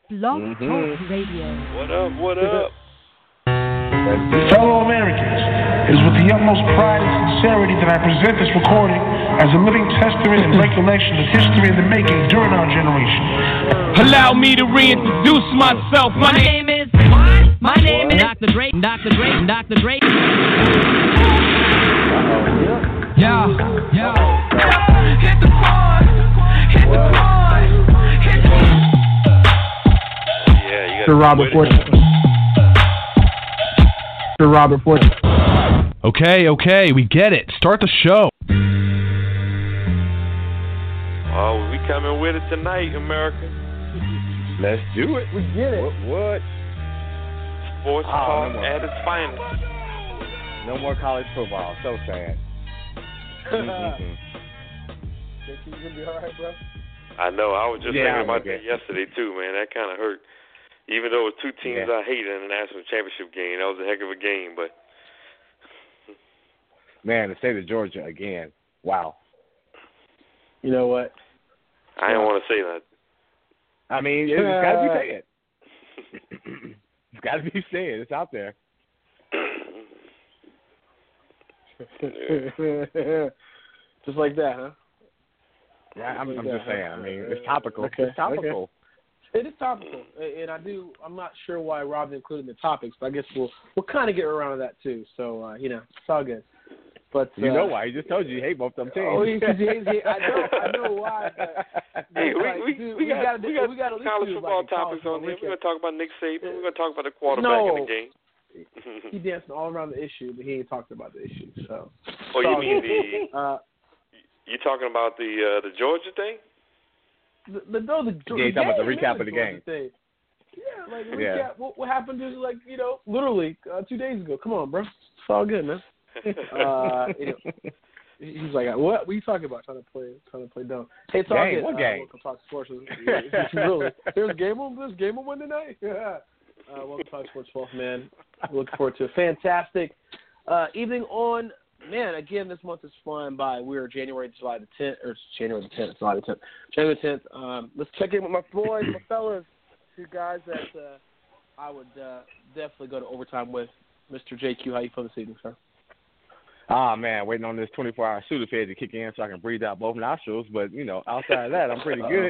Blog Talk Radio. What up? What up? Fellow Americans, it is with the utmost pride and sincerity that I present this recording as a living testament and recollection of history in the making during our generation. Allow me to reintroduce myself. My name is Dr. Dre. Dr. Dre. Dr. Dre. Yeah. Hit the pause. Hit the pause. Hit the pause. Yeah, you Sir Robert Fortune. Sir Robert Fortune. Okay, we get it. Start the show. Oh, we coming with it tonight, America. Let's do it. We get it. What? Sports talk at its finest. No more college football. So sad. Think you gonna be all right, bro? I know. I was just thinking I'm about okay. that yesterday, too, man. That kind of hurt. Even though it was two teams I hated in the national championship game. That was a heck of a game, but... Man, the state of Georgia again. Wow. You know what? I didn't want to say that. I mean, it's got to be said. It's got to be said. It's out there. Just like that, huh? Yeah, I'm just saying. I mean, it's topical. Okay. It's topical. Okay. It is topical, and I'm not sure why Rob included the topics, but I guess we'll kind of get around to that too. So it's all good. But you know why? He just told you he hate both them teams. Oh, I know why. But, Hey, we got to college football topics on here. We're going to talk about Nick Saban. We're going to talk about the quarterback in the game. He danced all around the issue, but he ain't talked about the issue. So. Oh, you mean you talking about the Georgia thing? The talking about the recap of the game. Thing. Yeah, like recap. What happened just literally 2 days ago. Come on, bro. It's all good, man. He's like, what are you talking about? Trying to play dumb. Hey, it's all good. What game? Welcome to Talk Sports. Really? There's game on Wednesday night. Yeah. Welcome to Talk Sports 12th, man. Looking forward to a fantastic evening on. Man, again, this month is flying by. We are January the 10th. Let's check in with my boys, my fellas, two guys that I would definitely go to overtime with. Mr. JQ, how you feeling this evening, sir? Man, waiting on this 24-hour Sudafed to kick in so I can breathe out both nostrils. But, outside of that, I'm pretty good.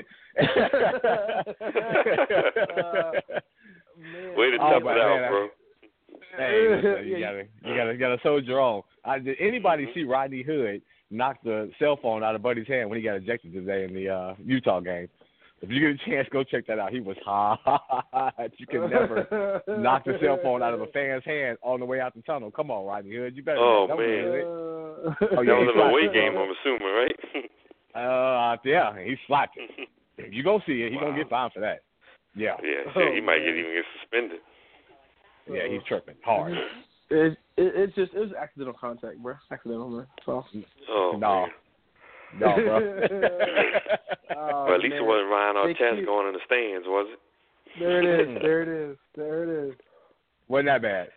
Way to tough it out, bro. Hey, you gotta soldier on. Did anybody see Rodney Hood knock the cell phone out of Buddy's hand when he got ejected today in the Utah game? If you get a chance, go check that out. He was hot. You can never knock the cell phone out of a fan's hand on the way out the tunnel. Come on, Rodney Hood. You better. Oh, that man. That was an away game, I'm assuming, right? Yeah, he slapped it. If you go see it, he's going to get fined for that. Yeah. Yeah, shit, he might even get suspended. Yeah, he's tripping hard. It was accidental contact, bro. Accidental, man. So. Oh, no. Man. No, bro. Well, at least it wasn't Ryan Artest going in the stands, was it? There it is. Wasn't that bad.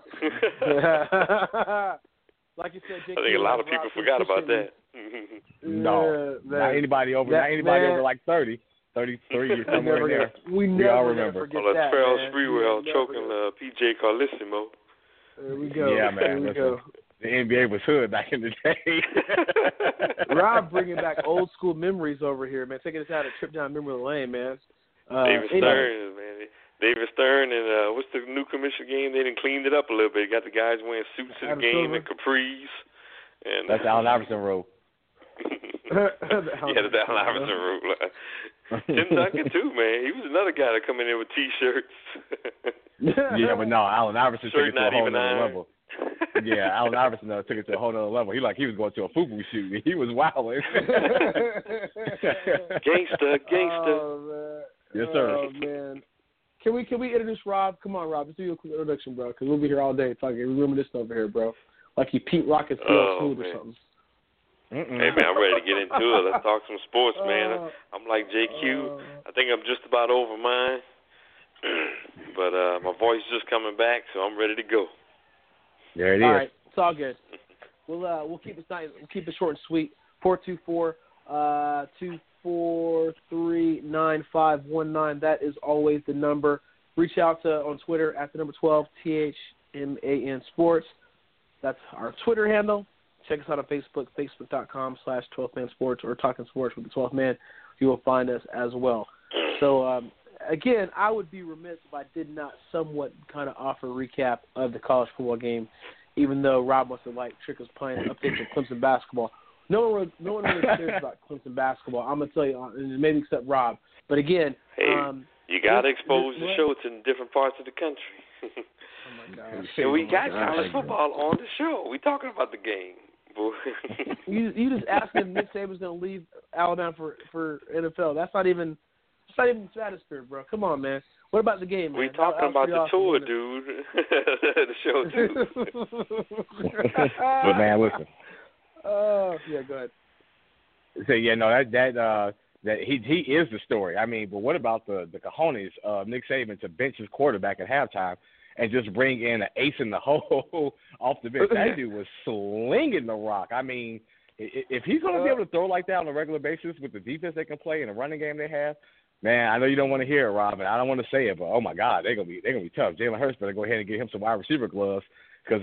Like you said, I think a lot of people forgot about that. No, not anybody over like 30. 33 or somewhere in there. We all remember. That's Farrell Sprewell choking PJ Carlissimo. There we go. Yeah, man. There we go. The NBA was hood back in the day. Rob bringing back old school memories over here, man. Taking us out a trip down memory lane, man. David Stern, man. David Stern and what's the new commission game? They done cleaned it up a little bit. Got the guys wearing suits to the game and capris. And that's the Allen Iverson rule. Yeah, the Allen Iverson rule. Tim Duncan too, man. He was another guy that come in there with T-shirts. Yeah, but no, Allen Iverson took it to a whole other level. Yeah, Allen Iverson took it to a whole other level. He was going to a FUBU shoot. He was wilding. Gangster. Oh, man. Yes, sir. Oh, man. Can we introduce Rob? Come on, Rob. Let's do a quick introduction, bro, because we'll be here all day talking. We're reminiscing over here, bro. Like you Pete Rockets Smooth or something. Hey, man, I'm ready to get into it. Let's talk some sports, man. I'm like JQ. I think I'm just about over mine. But my voice is just coming back, so I'm ready to go. There it is. All right. It's all good. We'll keep it nice. We'll keep it short and sweet. 424-2 643-943-9519. That is always the number. Reach out on Twitter at the number 12 THMAN Sports. That's our Twitter handle. Check us out on Facebook, facebook.com/12Man Sports or Talking Sports with the 12th Man. You will find us as well. So, again, I would be remiss if I did not somewhat kind of offer a recap of the college football game, even though Rob must have liked Trick was playing updates on Clemson basketball. No one really cares about Clemson basketball. I'm going to tell you, maybe except Rob. But, again, hey, you got to expose the show to different parts of the country. Oh, my gosh. And we got college football on the show. We talking about the game. you just asking if Nick Saban's going to leave Alabama for NFL. That's not even stratosphere, bro. Come on, man. What about the game, man? We talking about the tour, dude. The show, too. But, man, listen. Yeah, go ahead. So, yeah, no, that he is the story. I mean, but what about the cojones of Nick Saban to bench his quarterback at halftime and just bring in an ace in the hole off the bench? That dude was slinging the rock. I mean, if he's going to be able to throw like that on a regular basis with the defense they can play and the running game they have, man, I know you don't want to hear it, Rob, and I don't want to say it, but oh my God, they're gonna be tough. Jalen Hurts better go ahead and get him some wide receiver gloves because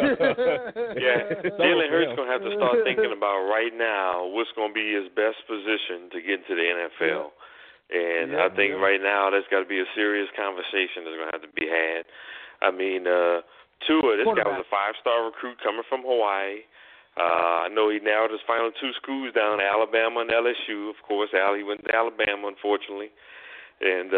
Jalen Hurts gonna have to start thinking about right now what's gonna be his best position to get into the NFL. And I think right now there's got to be a serious conversation that's gonna have to be had. I mean, Tua, this guy was a 5-star recruit coming from Hawaii. I know he narrowed his final 2 schools down, Alabama and LSU. Of course, he went to Alabama, unfortunately. And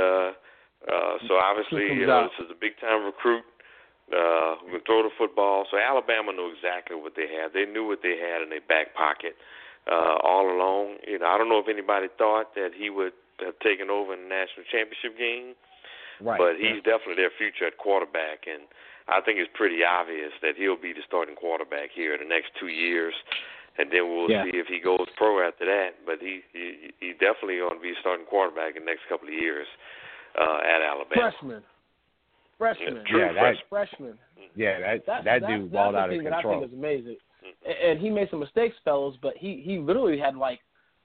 so obviously, this is a big-time recruit who can throw the football. So Alabama knew exactly what they had. They knew what they had in their back pocket all along. I don't know if anybody thought that he would have taken over in the national championship game. Right. But he's definitely their future at quarterback, and I think it's pretty obvious that he'll be the starting quarterback here in the next 2 years, and then we'll see if he goes pro after that. But he definitely going to be a starting quarterback in the next couple of years at Alabama. Freshman. Freshman. Yeah, that dude balled out of control. That I think is amazing. And he made some mistakes, fellas, but he literally had like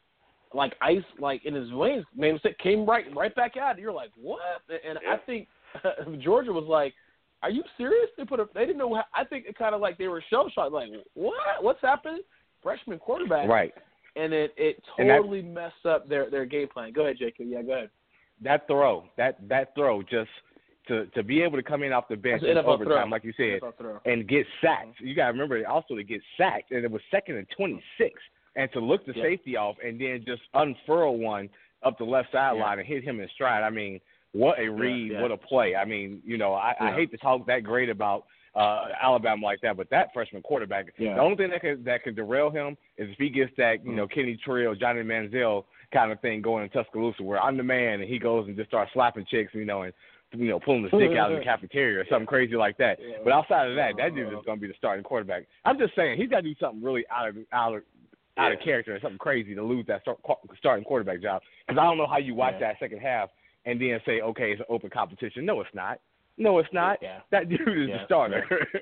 ice in his veins. Made a mistake, came right back out. You're like, what? And I think Georgia was like, are you serious? They didn't know. I think it kind of like they were shell shocked. Like, what? What's happening? Freshman quarterback. Right. And it totally messed up their game plan. Go ahead, Jacob. Yeah, go ahead. That throw, just to be able to come in off the bench in overtime, like you said, and get sacked. You got to remember also to get sacked, and it was 2nd and 26, and to look the safety off and then just unfurl one up the left sideline and hit him in stride. I mean, what a read, what a play. I mean, I hate to talk that great about Alabama like that, but that freshman quarterback, the only thing that can derail him is if he gets that, Kenny Trill, Johnny Manziel kind of thing going in Tuscaloosa where I'm the man and he goes and just starts slapping chicks, and pulling the stick out of the cafeteria or something crazy like that. But outside of that dude is going to be the starting quarterback. I'm just saying he's got to do something really out of character and something crazy to lose that starting quarterback job. Because I don't know how you watch that second half and then say, okay, it's an open competition. No, it's not. Yeah. That dude is the starter.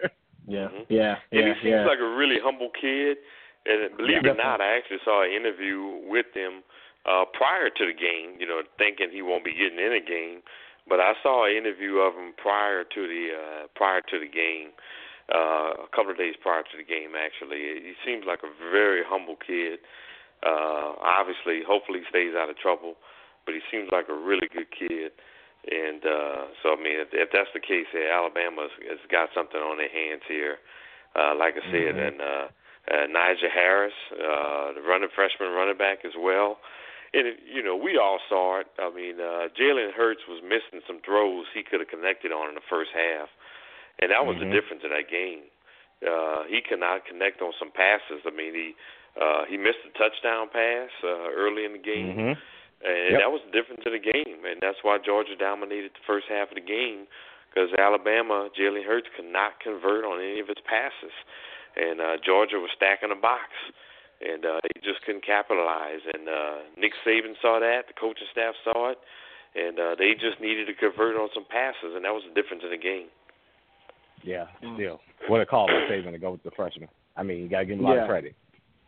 And he seems like a really humble kid. And believe it or not, I actually saw an interview with him prior to the game, thinking he won't be getting in a game. But I saw an interview of him prior to the game, a couple of days prior to the game, actually. He seems like a very humble kid. Obviously, hopefully he stays out of trouble, but he seems like a really good kid. And so, I mean, if that's the case, Alabama has got something on their hands here. Like I said, and Najee Harris, the freshman running back as well. And, we all saw it. I mean, Jalen Hurts was missing some throws he could have connected on in the first half. And that was the difference in that game. He could not connect on some passes. I mean, he missed a touchdown pass early in the game. And that was the difference in the game. And that's why Georgia dominated the first half of the game, because Alabama, Jalen Hurts could not convert on any of its passes. And Georgia was stacking the box. And they just couldn't capitalize. And Nick Saban saw that. The coaching staff saw it. And they just needed to convert on some passes, and that was the difference in the game. Yeah, still. What a call by Saban to go with the freshman. I mean, you got to give him a lot of credit.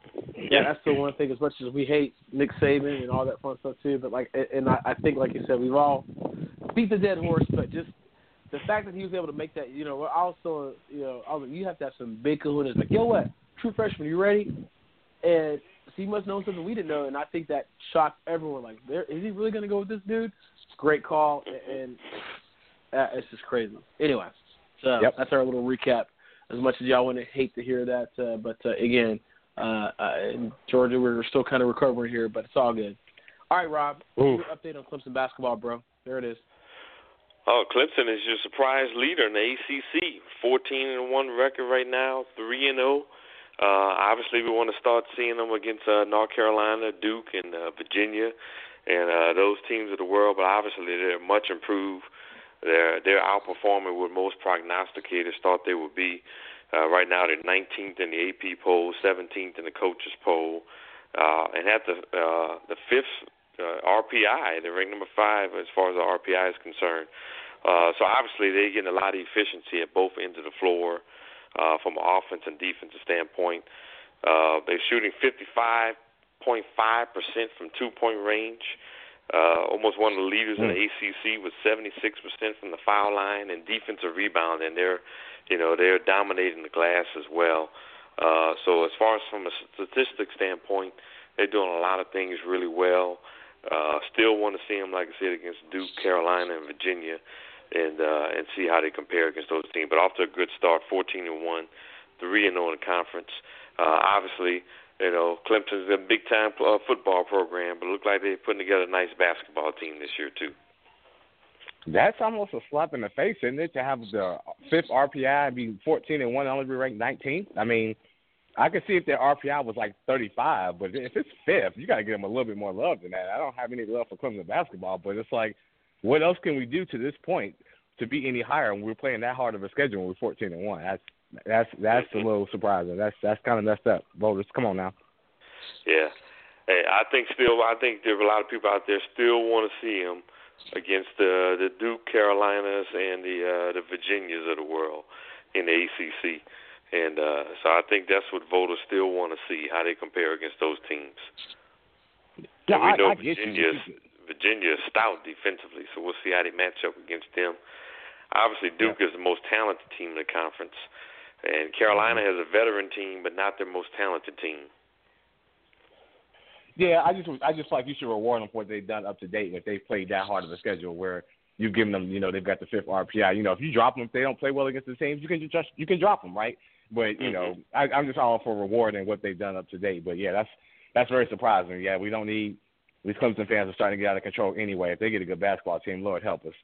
Yeah, that's the one thing. As much as we hate Nick Saban and all that fun stuff too, but I think, like you said, we've all beat the dead horse. But just the fact that he was able to make that, also, you have to have some big kahunas. Like, what, true freshman, you ready? And so he must know something we didn't know, and I think that shocked everyone. Like, is he really going to go with this dude? Great call, and it's just crazy. Anyway, so That's our little recap. As much as y'all want to hate to hear that, but again, in Georgia, we're still kind of recovering here, but it's all good. All right, Rob, your update on Clemson basketball, bro. There it is. Oh, Clemson is your surprise leader in the ACC. 14-1 record right now, 3-0. Obviously, we want to start seeing them against North Carolina, Duke, and Virginia, and those teams of the world. But obviously, they're much improved. They're outperforming what most prognosticators thought they would be. Right now, they're 19th in the AP poll, 17th in the coaches poll, and at the fifth RPI, they're ranked number 5 as far as the RPI is concerned. So obviously, they're getting a lot of efficiency at both ends of the floor from an offense and defensive standpoint. They're shooting 55.5% from two-point range. Almost one of the leaders in the ACC with 76% from the foul line and defensive rebound, and they're dominating the glass as well. So as far as from a statistic standpoint, they're doing a lot of things really well. Still want to see them, like I said, against Duke, Carolina, and Virginia, and see how they compare against those teams. But off to a good start, 14-1, 3-0 in the conference. Obviously, Clemson's a big-time football program, but it looks like they're putting together a nice basketball team this year, too. That's almost a slap in the face, isn't it, to have the 5th RPI and be 14-1 and only be ranked 19th? I mean, I could see if their RPI was like 35, but if it's 5th, you got to give them a little bit more love than that. I don't have any love for Clemson basketball, but it's like, what else can we do to this point to be any higher when we're playing that hard of a schedule when we're 14-1? That's a little surprising. That's kind of messed up. Voters, come on now. Yeah. Hey, I think there are a lot of people out there still want to see them against the Duke, Carolinas, and the Virginias of the world in the ACC. And so I think that's what voters still want to see, how they compare against those teams. Yeah, we know Virginia is stout defensively, so we'll see how they match up against them. Obviously, Duke is the most talented team in the conference, and Carolina has a veteran team, but not their most talented team. Yeah, I just like you should reward them for what they've done up to date. If they played that hard of a schedule, where you've given them, they've got the 5th RPI. If you drop them, if they don't play well against the teams, you can drop them, right? But I'm just all for rewarding what they've done up to date. But yeah, that's very surprising. Yeah, we don't need these Clemson fans are starting to get out of control anyway. If they get a good basketball team, Lord help us.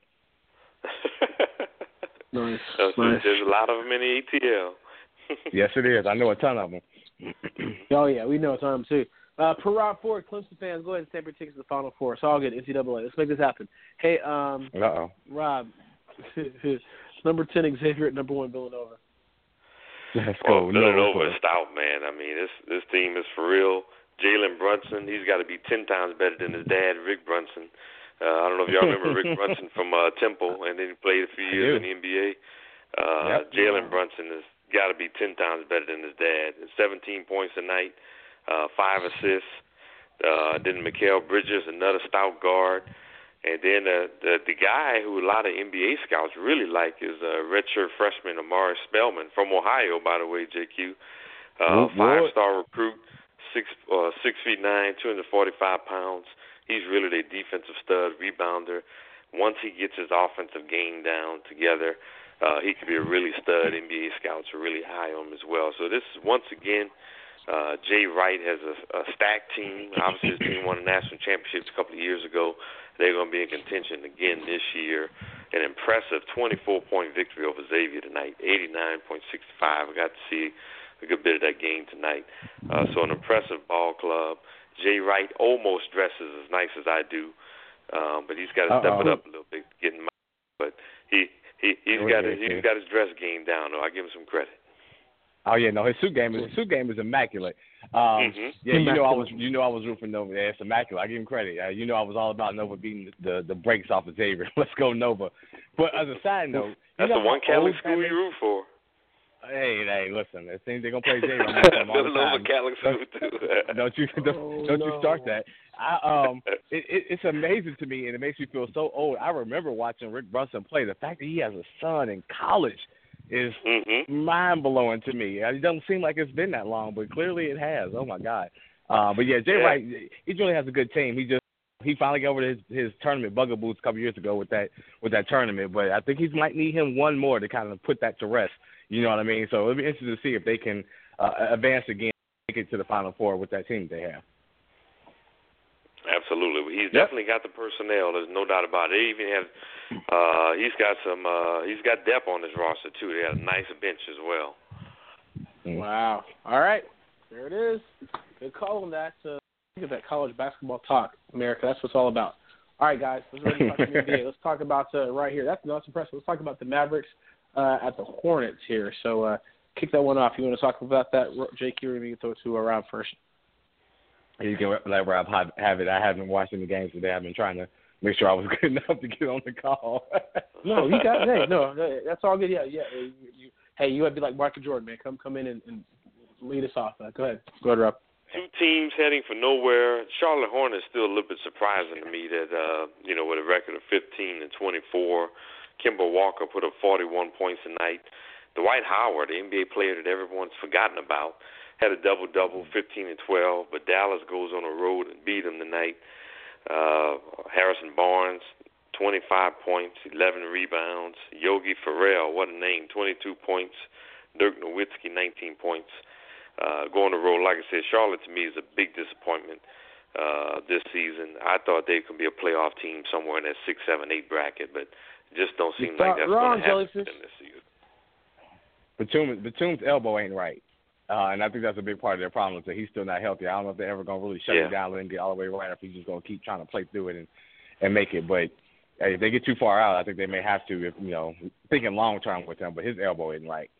Nice. There's a lot of them in the ATL. Yes, it is. I know a ton of them. Oh yeah, we know a ton of them too. Per Rob Ford, Clemson fans, go ahead and stamp your tickets to the Final Four. It's all good. NCAA. Let's make this happen. Hey, Rob, number 10 Xavier at number 1 Villanova. Let's go. Villanova is stout, man. I mean, this team is for real. Jalen Brunson, he's got to be 10 times better than his dad, Rick Brunson. I don't know if y'all remember Rick Brunson from Temple, and then he played a few years in the NBA. Jalen Brunson has got to be 10 times better than his dad. 17 points a night, 5 assists. Then Mikal Bridges, another stout guard. And then the guy who a lot of NBA scouts really like is redshirt freshman Amari Spellman from Ohio, by the way, JQ. 5-star recruit, 6'9", 245 pounds. He's really their defensive stud, rebounder. Once he gets his offensive game down together, he could be a really stud. NBA scouts are really high on him as well. So this is, once again, Jay Wright has a stacked team. Obviously, his team won a national championship a couple of years ago. They're going to be in contention again this year. An impressive 24-point victory over Xavier tonight, 89.65. I got to see a good bit of that game tonight. So an impressive ball club. Jay Wright almost dresses as nice as I do, but he's got to step it up a little bit, getting my. But he's got his dress game down. Though I give him some credit. Oh yeah, no, his suit game is immaculate. Yeah, you know I was rooting for Nova. Yeah, it's immaculate. I give him credit. I was all about Nova beating the brakes off of Xavier. Let's go Nova. But as a side note, that's the one Catholic school you root for. Hey, listen. It seems they're gonna play J. Rod all the time. Kalamazoo too. Don't you start that. It's amazing to me, and it makes me feel so old. I remember watching Rick Brunson play. The fact that he has a son in college is mind-blowing to me. It doesn't seem like it's been that long, but clearly it has. Oh, my God. But, yeah, Jay Wright, he really has a good team. He finally got over his tournament bugaboos a couple years ago with that tournament. But I think he might need him one more to kind of put that to rest. You know what I mean? So it'll be interesting to see if they can advance again, make it to the Final Four with that team they have. Absolutely, he's definitely got the personnel. There's no doubt about it. They even have, he's got depth on his roster too. They have a nice bench as well. Wow! All right, there it is. Good call on that. Look at that college basketball talk, America. That's what it's all about. All right, guys, let's ready to talk NBA. Let's talk about right here. That's impressive. Let's talk about the Mavericks at the Hornets here. So kick that one off. You want to talk about that, Jake? You're going to throw it to Rob first. You can let Rob have it. I haven't watched any games today. I've been trying to make sure I was good enough to get on the call. No, you got it. No, that's all good. Yeah. You would be like Michael Jordan, man. Come in and lead us off. Go ahead, Rob. Two teams heading for nowhere. Charlotte Hornets still a little bit surprising to me that with a record of 15-24, Kemba Walker put up 41 points tonight. Dwight Howard, the NBA player that everyone's forgotten about, had a double-double, 15-12, but Dallas goes on the road and beat them tonight. Harrison Barnes, 25 points, 11 rebounds. Yogi Ferrell, what a name, 22 points. Dirk Nowitzki, 19 points. Going on the road, like I said, Charlotte to me is a big disappointment this season. I thought they could be a playoff team somewhere in that 6, 7, 8 bracket, but it just don't seem like that's going to happen this season. Batum's elbow ain't right. And I think that's a big part of their problem is that he's still not healthy. I don't know if they're ever going to really shut him down, let him get all the way right, or if he's just going to keep trying to play through it and make it. But if they get too far out, I think they may have to, if thinking long term with him. But his elbow isn't right.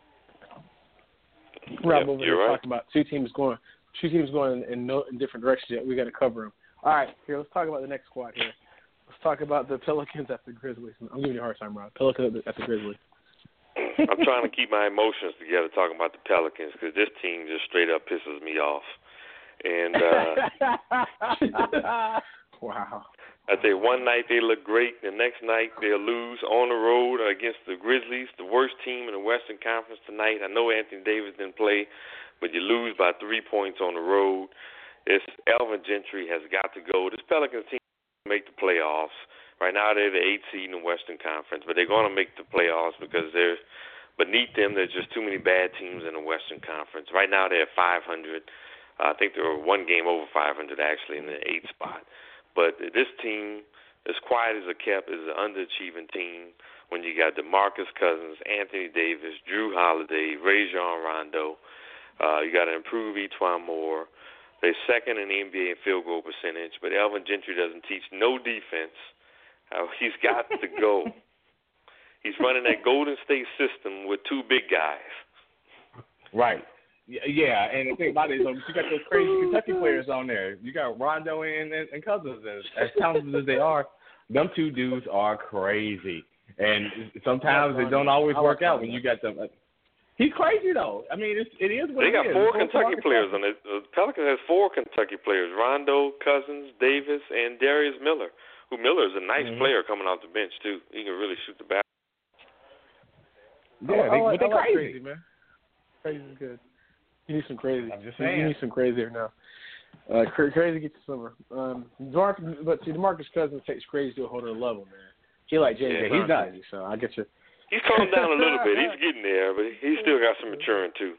Rob, over here talking about two teams going in different directions. We got to cover them. All right, here let's talk about the next squad here. Let's talk about the Pelicans at the Grizzlies. I'm giving you a hard time, Rob. Pelicans at the Grizzlies. I'm trying to keep my emotions together talking about the Pelicans because this team just straight up pisses me off. And wow. I tell you, one night they look great, the next night they'll lose on the road against the Grizzlies, the worst team in the Western Conference tonight. I know Anthony Davis didn't play, but you lose by 3 points on the road. Elvin Gentry has got to go. This Pelicans team will make the playoffs. Right now they're the 8th seed in the Western Conference, but they're going to make the playoffs because beneath them there's just too many bad teams in the Western Conference. Right now they're at 500. I think they're one game over 500 actually in the 8th spot. But this team, as quiet as it kept, is an underachieving team when you got DeMarcus Cousins, Anthony Davis, Drew Holiday, Rajon Rondo. You got to improve Etuan Moore. They're second in the NBA in field goal percentage, but Elvin Gentry doesn't teach no defense. He's got to go. He's running that Golden State system with two big guys. Right. Yeah, and the thing about it is you got those crazy Kentucky players on there. You got Rondo and Cousins. As talented as they are, them two dudes are crazy. And sometimes it don't always work out when you got them. He's crazy, though. I mean, it is what it is. They got 4 Kentucky players on it. Pelicans has 4 Kentucky players, Rondo, Cousins, Davis, and Darius Miller. Miller is a nice player coming off the bench, too. He can really shoot the basketball. Yeah, they're crazy, man. Crazy is good. You need some crazy. I'm just saying. You need some crazier now. Crazy gets you summer. But see, DeMarcus Cousins takes crazy to a whole other level, man. He like James. Yeah, he's not. So I get you. He's calmed down a little bit. He's getting there, but he's still got some maturing too.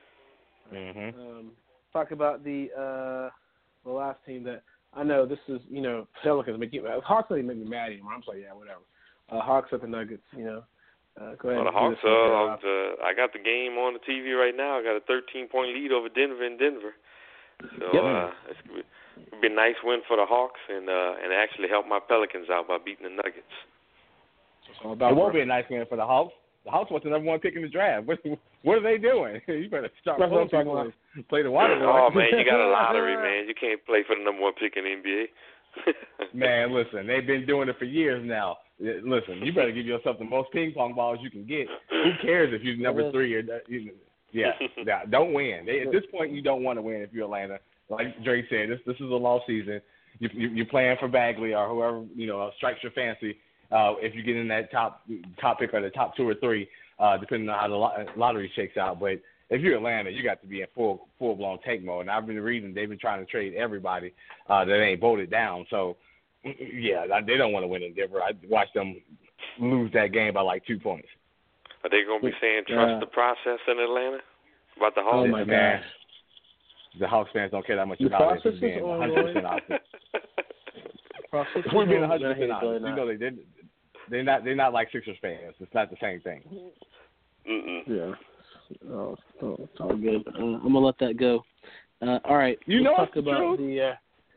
Talk about the last team that I know. This is Pelicans. Hawks make me mad anymore. I'm just like, yeah, whatever. Hawks at the Nuggets. Go ahead. Well, the Hawks, I got the game on the TV right now. I got a 13-point lead over Denver in Denver. So it's going to be a nice win for the Hawks and actually help my Pelicans out by beating the Nuggets. It won't be a nice win for the Hawks. The Hawks want the number 1 pick in the draft. What are they doing? You better start play the water. Oh, man, you got a lottery, man. You can't play for the number 1 pick in the NBA. Man, listen, they've been doing it for years now. Listen, you better give yourself the most ping pong balls you can get. Who cares if you're number 3 or don't win. At this point, you don't want to win if you're Atlanta. Like Dre said, this is a lost season. You're playing for Bagley or whoever strikes your fancy. If you get in that top pick or the top 2 or 3, depending on how the lottery shakes out. But if you're Atlanta, you got to be in full blown tank mode. And I've been reading they've been trying to trade everybody that ain't voted down. So yeah, they don't want to win in Denver. I watched them lose that game by like 2 points. Are they going to be saying trust the process in Atlanta about the Hawks? Oh my God. The Hawks fans don't care that much the about it. Process Being 100% opposite. If we're being 100% honest, they're not like Sixers fans. It's not the same thing. Yeah. Oh, it's all good. I'm gonna let that go. All right. Let's talk about the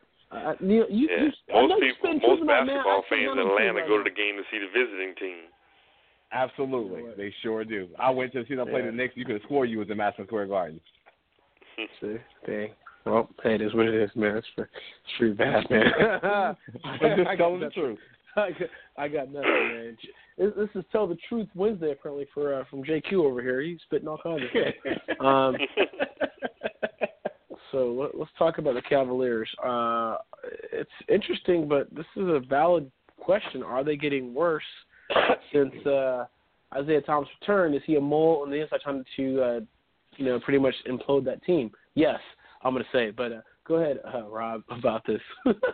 most basketball fans in Atlanta go to the game to see the visiting team. Absolutely, they sure do. I went to see them play the Knicks. You could have swore you was in Madison Square Garden. See, dang. Well, hey, it is what it is, man. It's pretty bad, man. I'm just telling the truth. I got nothing, man. This is Tell the Truth Wednesday, apparently, from JQ over here. He's spitting all kinds of stuff. So let's talk about the Cavaliers. It's interesting, but this is a valid question. Are they getting worse since Isaiah Thomas returned? Is he a mole on the inside trying to, pretty much implode that team? Yes, I'm going to say. But go ahead, Rob, about this.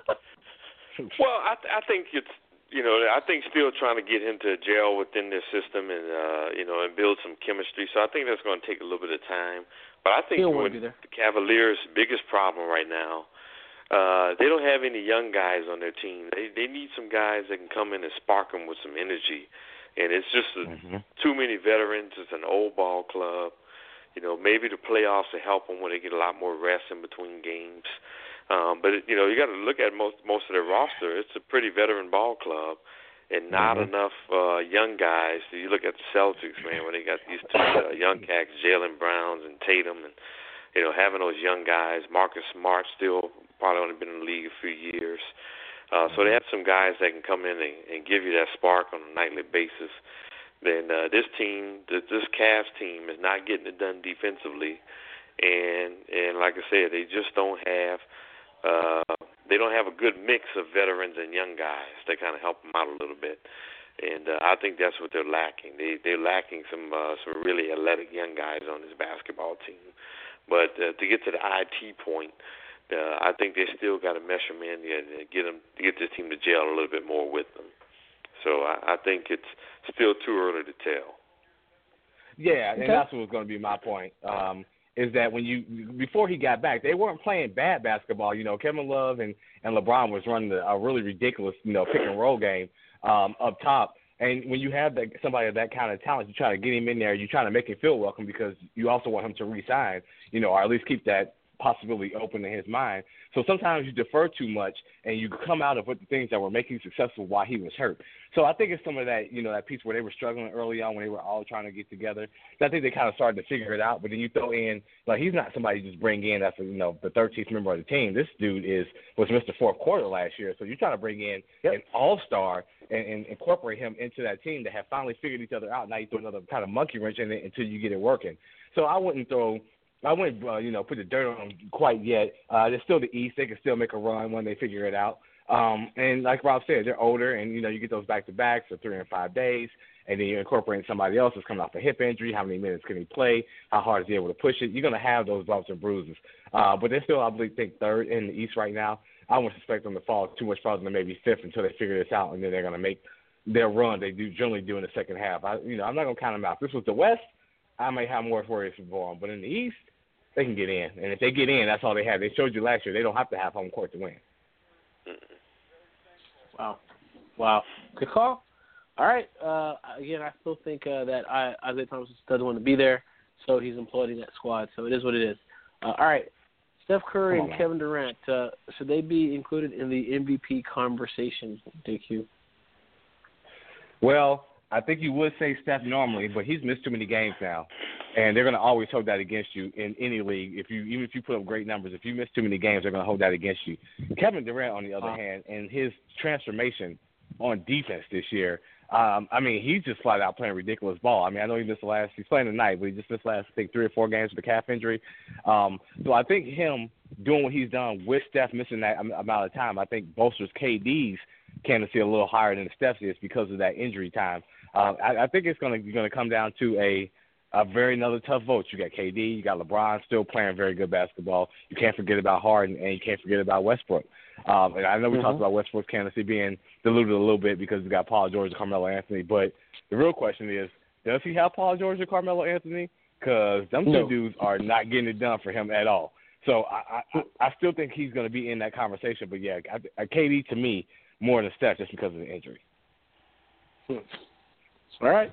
Well, I think it's, I think still trying to get him to gel within their system and, and build some chemistry. So I think that's going to take a little bit of time. But I think the Cavaliers' biggest problem right now, they don't have any young guys on their team. They need some guys that can come in and spark them with some energy. And it's just too many veterans. It's an old ball club. Maybe the playoffs will help them when they get a lot more rest in between games. But you got to look at most of their roster. It's a pretty veteran ball club, and not enough young guys. You look at the Celtics, man, when they got these two young cats, Jaylen Browns and Tatum, and having those young guys. Marcus Smart still probably only been in the league a few years, so they have some guys that can come in and give you that spark on a nightly basis. Then this Cavs team is not getting it done defensively, and like I said, they just don't have. They don't have a good mix of veterans and young guys that kind of help them out a little bit, and I think that's what they're lacking. They're lacking some really athletic young guys on this basketball team. But to get to the IT point, I think they still got to mesh them in and get this team to gel a little bit more with them. So I think it's still too early to tell. Yeah, and that's what was going to be my point. Is that before he got back, they weren't playing bad basketball. Kevin Love and LeBron was running a really ridiculous, pick and roll game up top. And when you have somebody of that kind of talent, you try to get him in there. You try to make him feel welcome because you also want him to re-sign, or at least keep that possibility open in his mind. So sometimes you defer too much and you come out of what the things that were making you successful while he was hurt. So I think it's some of that, that piece where they were struggling early on when they were all trying to get together. So I think they kind of started to figure it out. But then you throw in, he's not somebody you just bring in that's, the 13th member of the team. This dude was Mr. Fourth Quarter last year. So you're trying to bring in an all-star and incorporate him into that team that have finally figured each other out. Now you throw another kind of monkey wrench in it until you get it working. So I wouldn't put the dirt on them quite yet. They're still the East. They can still make a run when they figure it out. And like Rob said, they're older, and, you get those back-to-backs for 3 and 5 days, and then you're incorporating somebody else that's coming off a hip injury. How many minutes can he play? How hard is he able to push it? You're going to have those bumps and bruises. But they're still, I believe, third in the East right now. I wouldn't expect them to fall too much farther than maybe fifth until they figure this out, and then they're going to make their run they generally do in the second half. I'm not going to count them out. If this was the West, I may have more worries for them. But in the East, they can get in. And if they get in, that's all they have. They showed you last year. They don't have to have home court to win. Wow. Good call. All right. Again, I still think that Isaiah Thomas doesn't want to be there, so he's employed in that squad. So it is what it is. All right. Steph Curry and Kevin Durant, should they be included in the MVP conversation, DQ? Well, I think you would say Steph normally, but he's missed too many games now. And they're going to always hold that against you in any league. Even if you put up great numbers, if you miss too many games, they're going to hold that against you. Kevin Durant, on the other hand, and his transformation on defense this year, he's just flat out playing ridiculous ball. I know he's playing tonight, but he just missed last, I think, 3 or 4 games with a calf injury. So I think him doing what he's done with Steph missing that amount of time, I think bolsters KD's candidacy a little higher than Steph's is because of that injury time. I think it's going to come down to a very another tough vote. You got KD, you got LeBron still playing very good basketball. You can't forget about Harden, and you can't forget about Westbrook. And I know we talked about Westbrook's candidacy being diluted a little bit because we got Paul George and Carmelo Anthony, but the real question is, does he have Paul George or Carmelo Anthony? Because them two dudes are not getting it done for him at all. So I still think he's going to be in that conversation. But, yeah, KD to me more than Steph just because of the injury. All right.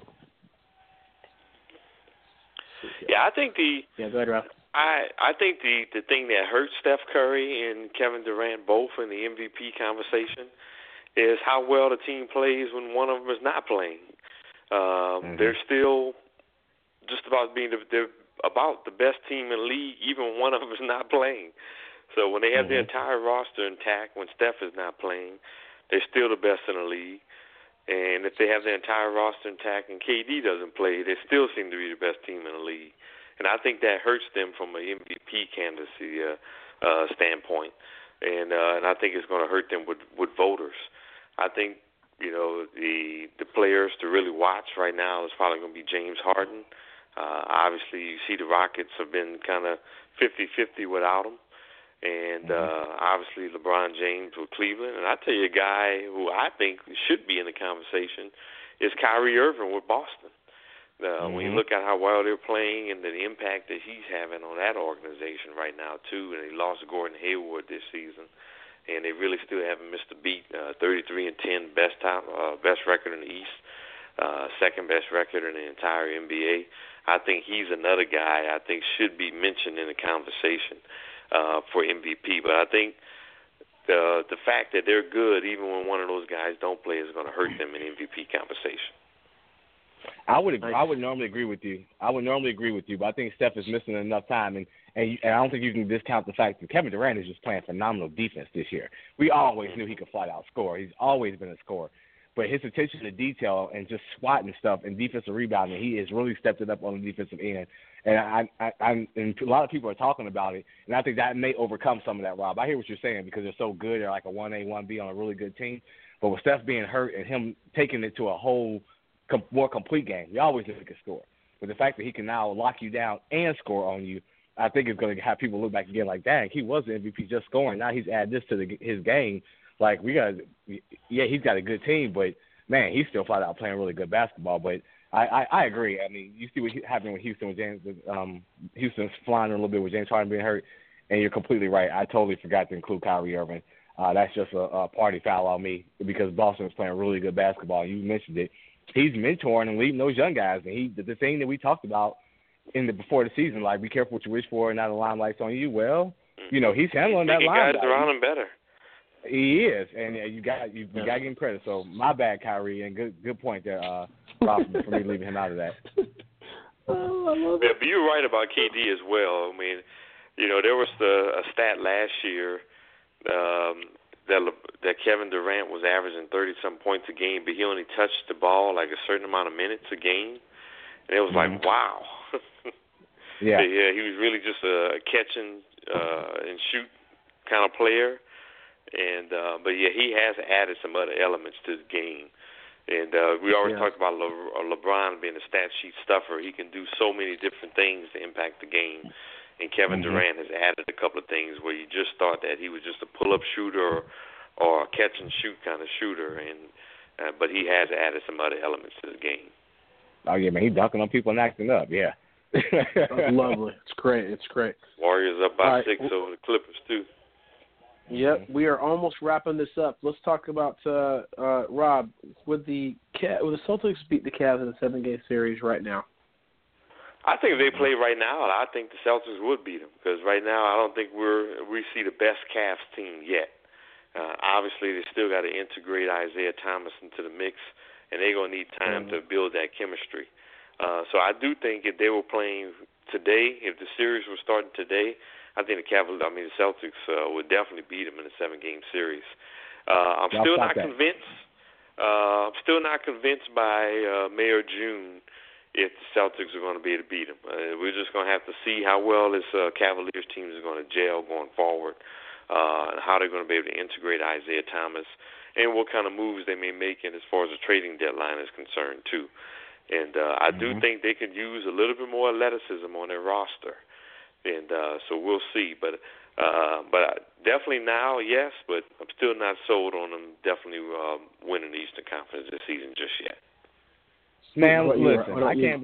Yeah, I think go ahead, Ralph. I think the thing that hurts Steph Curry and Kevin Durant both in the MVP conversation is how well the team plays when one of them is not playing. They're still just about they're about the best team in the league, even when one of them is not playing. So when they have the entire roster intact, when Steph is not playing, they're still the best in the league. And if they have the entire roster intact and KD doesn't play, they still seem to be the best team in the league. And I think that hurts them from an MVP candidacy standpoint. And I think it's going to hurt them with voters. I think, the players to really watch right now is probably going to be James Harden. Obviously, you see the Rockets have been kind of 50-50 without him. And obviously LeBron James with Cleveland. And I tell you, a guy who I think should be in the conversation is Kyrie Irving with Boston. When you look at how well they're playing and the impact that he's having on that organization right now, too, and he lost Gordon Hayward this season, and they really still haven't missed a beat, 33-10, best record in the East, second best record in the entire NBA. I think he's another guy I think should be mentioned in the conversation for MVP. But I think the fact that they're good, even when one of those guys don't play, is going to hurt them in MVP conversation. I would normally agree with you. But I think Steph is missing enough time, and I don't think you can discount the fact that Kevin Durant is just playing phenomenal defense this year. We always knew he could flat out score. He's always been a scorer. But his attention to detail and just swatting stuff and defensive rebounding, he has really stepped it up on the defensive end. And and a lot of people are talking about it, and I think that may overcome some of that, Rob. I hear what you're saying because they're so good. They're like a 1A, 1B on a really good team. But with Steph being hurt and him taking it to a whole more complete game, we always knew he could score. But the fact that he can now lock you down and score on you, I think it's going to have people look back again like, dang, he was the MVP just scoring. Now he's added this to his game. Like, he's got a good team, but, man, he's still flat out playing really good basketball. But I agree. I mean, you see what happened with Houston with James. Houston's flying a little bit with James Harden being hurt, and you're completely right. I totally forgot to include Kyrie Irving. That's just a party foul on me because Boston's playing really good basketball. You mentioned it. He's mentoring and leading those young guys. And the thing that we talked about before the season, like, be careful what you wish for and not the limelight's on you. Well, he's handling that limelight. Guys around him better. He is, and you got to give him credit. So my bad, Kyrie, and good point there, Rob, for me leaving him out of that. Yeah, but you're right about KD as well. I mean, there was a stat last year that Kevin Durant was averaging 30-some points a game, but he only touched the ball like a certain amount of minutes a game, and it was like, wow. Yeah, he was really just a catch and shoot kind of player. And but he has added some other elements to the game, and we always talked about LeBron being a stat sheet stuffer. He can do so many different things to impact the game, and Kevin Durant has added a couple of things where you just thought that he was just a pull-up shooter or a catch and shoot kind of shooter, and but he has added some other elements to the game. Oh yeah, man, he's dunking on people and acting up. Yeah, that's lovely. It's great. Warriors up by 6 over the Clippers too. Yep, we are almost wrapping this up. Let's talk about Rob. Would the Celtics beat the Cavs in a 7-game series right now? I think if they play right now, I think the Celtics would beat them because right now I don't think we see the best Cavs team yet. Obviously, they still got to integrate Isaiah Thomas into the mix, and they're gonna need time to build that chemistry. So I do think if they were playing today, if the series was starting today, I think the Celtics would definitely beat them in a 7-game series. I'm still not convinced. I'm still not convinced by May or June if the Celtics are going to be able to beat them. We're just going to have to see how well this Cavaliers team is going to gel going forward, and how they're going to be able to integrate Isaiah Thomas, and what kind of moves they may make in as far as the trading deadline is concerned too. And I do think they could use a little bit more athleticism on their roster, and so we'll see. But definitely now, yes, but I'm still not sold on them definitely winning the Eastern Conference this season just yet. Man, listen,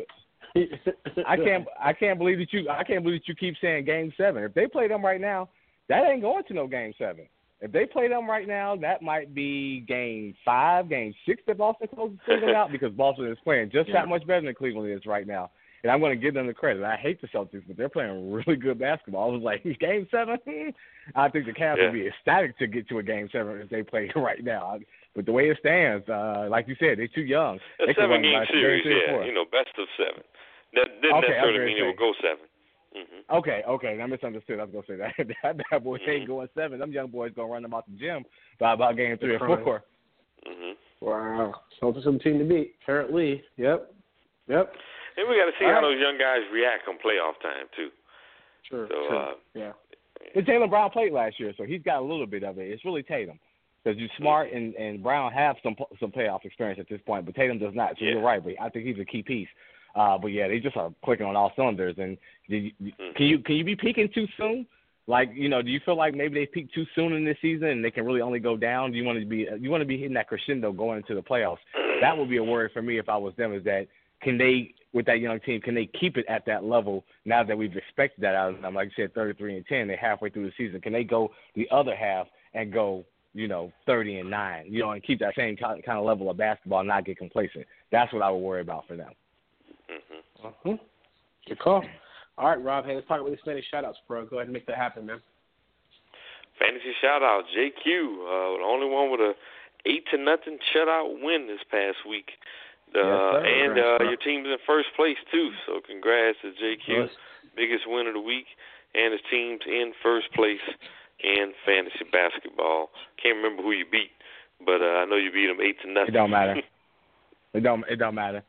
I can't believe that you keep saying Game 7. If they play them right now, that ain't going to no Game 7. If they play them right now, that might be Game 5, Game 6 that Boston closes Cleveland out, because Boston is playing just that much better than Cleveland is right now. And I'm going to give them the credit. I hate the Celtics, but they're playing really good basketball. I was like, Game 7? I think the Cavs would be ecstatic to get to a Game 7 if they play right now. But the way it stands, like you said, they're too young. A 7-game series, best of 7. That didn't necessarily mean it would go 7. Mm-hmm. Okay. I misunderstood. I was going to say that bad boy ain't going 7. Them young boys going to run them out the gym by about Game 3 or 4. Mm-hmm. Wow. Celtics are the team to beat. Apparently. Yep. And we got to see how those young guys react on playoff time, too. Sure. Yeah. But Jaylen Brown played last year, so he's got a little bit of it. It's really Tatum. Because Smart and Brown have some playoff experience at this point, but Tatum does not. So you're right, but I think he's a key piece. But yeah, they just are clicking on all cylinders. And can you be peaking too soon? Like, do you feel like maybe they peaked too soon in this season and they can really only go down? Do you want to be hitting that crescendo going into the playoffs? That would be a worry for me if I was them. Is that can they, with that young team, can they keep it at that level now that we've expected that out of them? Like you said, 33-10, they're halfway through the season. Can they go the other half and go 30-9, and keep that same kind of level of basketball and not get complacent? That's what I would worry about for them. Mm-hmm. Good call. All right, Rob, hey, let's talk about these fantasy shout-outs, bro. Go ahead and make that happen, man. Fantasy shout-out, JQ, the only one with a 8-0 shutout win this past week. And your team's in first place, too, so congrats to JQ, biggest win of the week, and his team's in first place in fantasy basketball. Can't remember who you beat, but I know you beat him 8-0. It don't matter. It don't matter.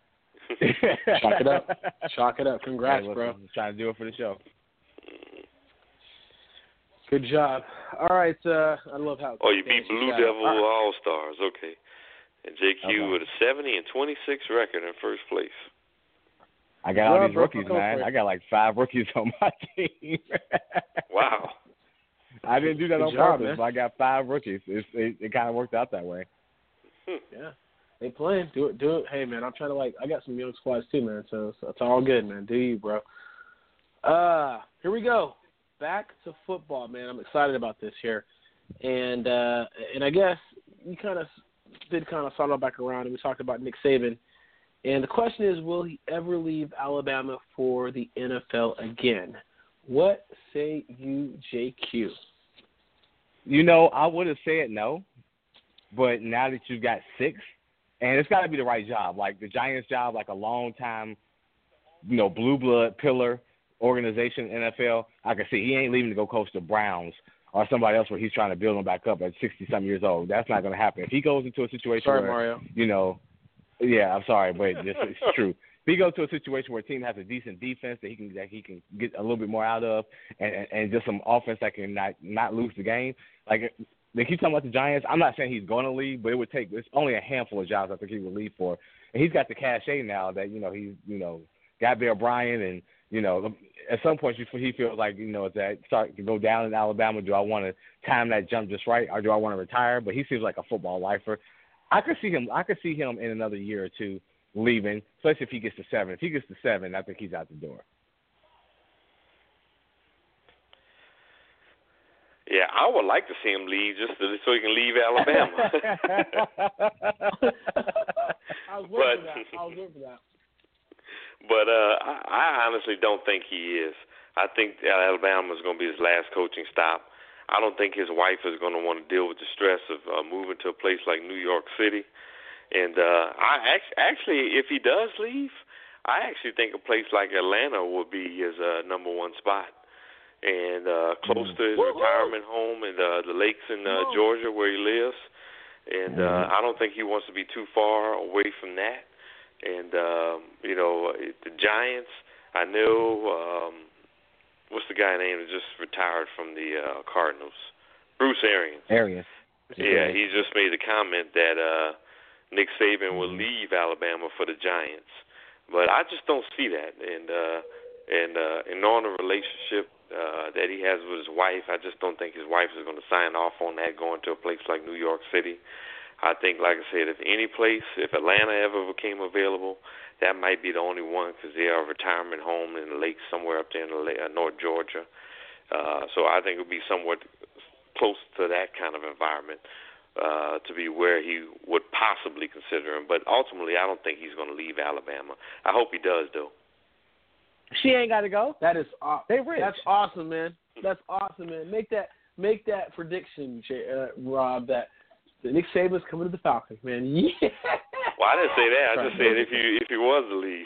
Chalk it up. Congrats, bro. I'm trying to do it for the show. Good job. All right. I love how. Oh, you beat Blue Devil All-Stars. Okay. And JQ with a 70-26 record in first place. I got all these rookies, man. I got like 5 rookies on my team. Wow. I didn't do that on purpose, but I got 5 rookies. It kind of worked out that way. Yeah. They playing. Do it. Hey, man, I'm trying to, I got some young squads too, man, so it's all good, man. Do you, bro. Here we go. Back to football, man. I'm excited about this here. And I guess you did circle back around, and we talked about Nick Saban. And the question is, will he ever leave Alabama for the NFL again? What say you, JQ? I would have said no, but now that you've got 6, and it's got to be the right job, like the Giants' job, like a long-time, blue blood pillar organization in NFL. I can see he ain't leaving to go coach the Browns or somebody else where he's trying to build them back up at 60-something years old. That's not going to happen. If he goes into a situation Mario. Yeah, I'm sorry, but it's true. If he goes to a situation where a team has a decent defense that he can get a little bit more out of, and just some offense that can not lose the game, like they keep talking about the Giants. I'm not saying he's going to leave, but it's only a handful of jobs I think he would leave for. And he's got the cachet now that he's got Bill O'Brien, and at some point he feels like is that start to go down in Alabama. Do I want to time that jump just right, or do I want to retire? But he seems like a football lifer. I could see him in another year or two leaving, especially if he gets to 7. If he gets to 7, I think he's out the door. Yeah, I would like to see him leave just so he can leave Alabama. I was waiting for that. But I honestly don't think he is. I think Alabama is going to be his last coaching stop. I don't think his wife is going to want to deal with the stress of moving to a place like New York City. And I actually, if he does leave, I actually think a place like Atlanta would be his number one spot. And close to his retirement home and the lakes in Georgia where he lives. And I don't think he wants to be too far away from that. And, the Giants, I know, what's the guy named that just retired from the Cardinals? Bruce Arians. Yeah, he just made the comment that Nick Saban will leave Alabama for the Giants. But I just don't see that. And knowing the relationship that he has with his wife, I just don't think his wife is going to sign off on that going to a place like New York City. I think, like I said, if Atlanta ever became available, that might be the only one because they are a retirement home in the lakes somewhere up there in North Georgia. So I think it would be somewhat close to that kind of environment to be where he would possibly consider him. But ultimately, I don't think he's going to leave Alabama. I hope he does, though. She ain't got to go. That is they rich. That's awesome, man. That's awesome, man. Make that prediction, Rob. That Nick Saban's coming to the Falcons, man. Yeah. Well, I didn't say that. I just said if he was to leave.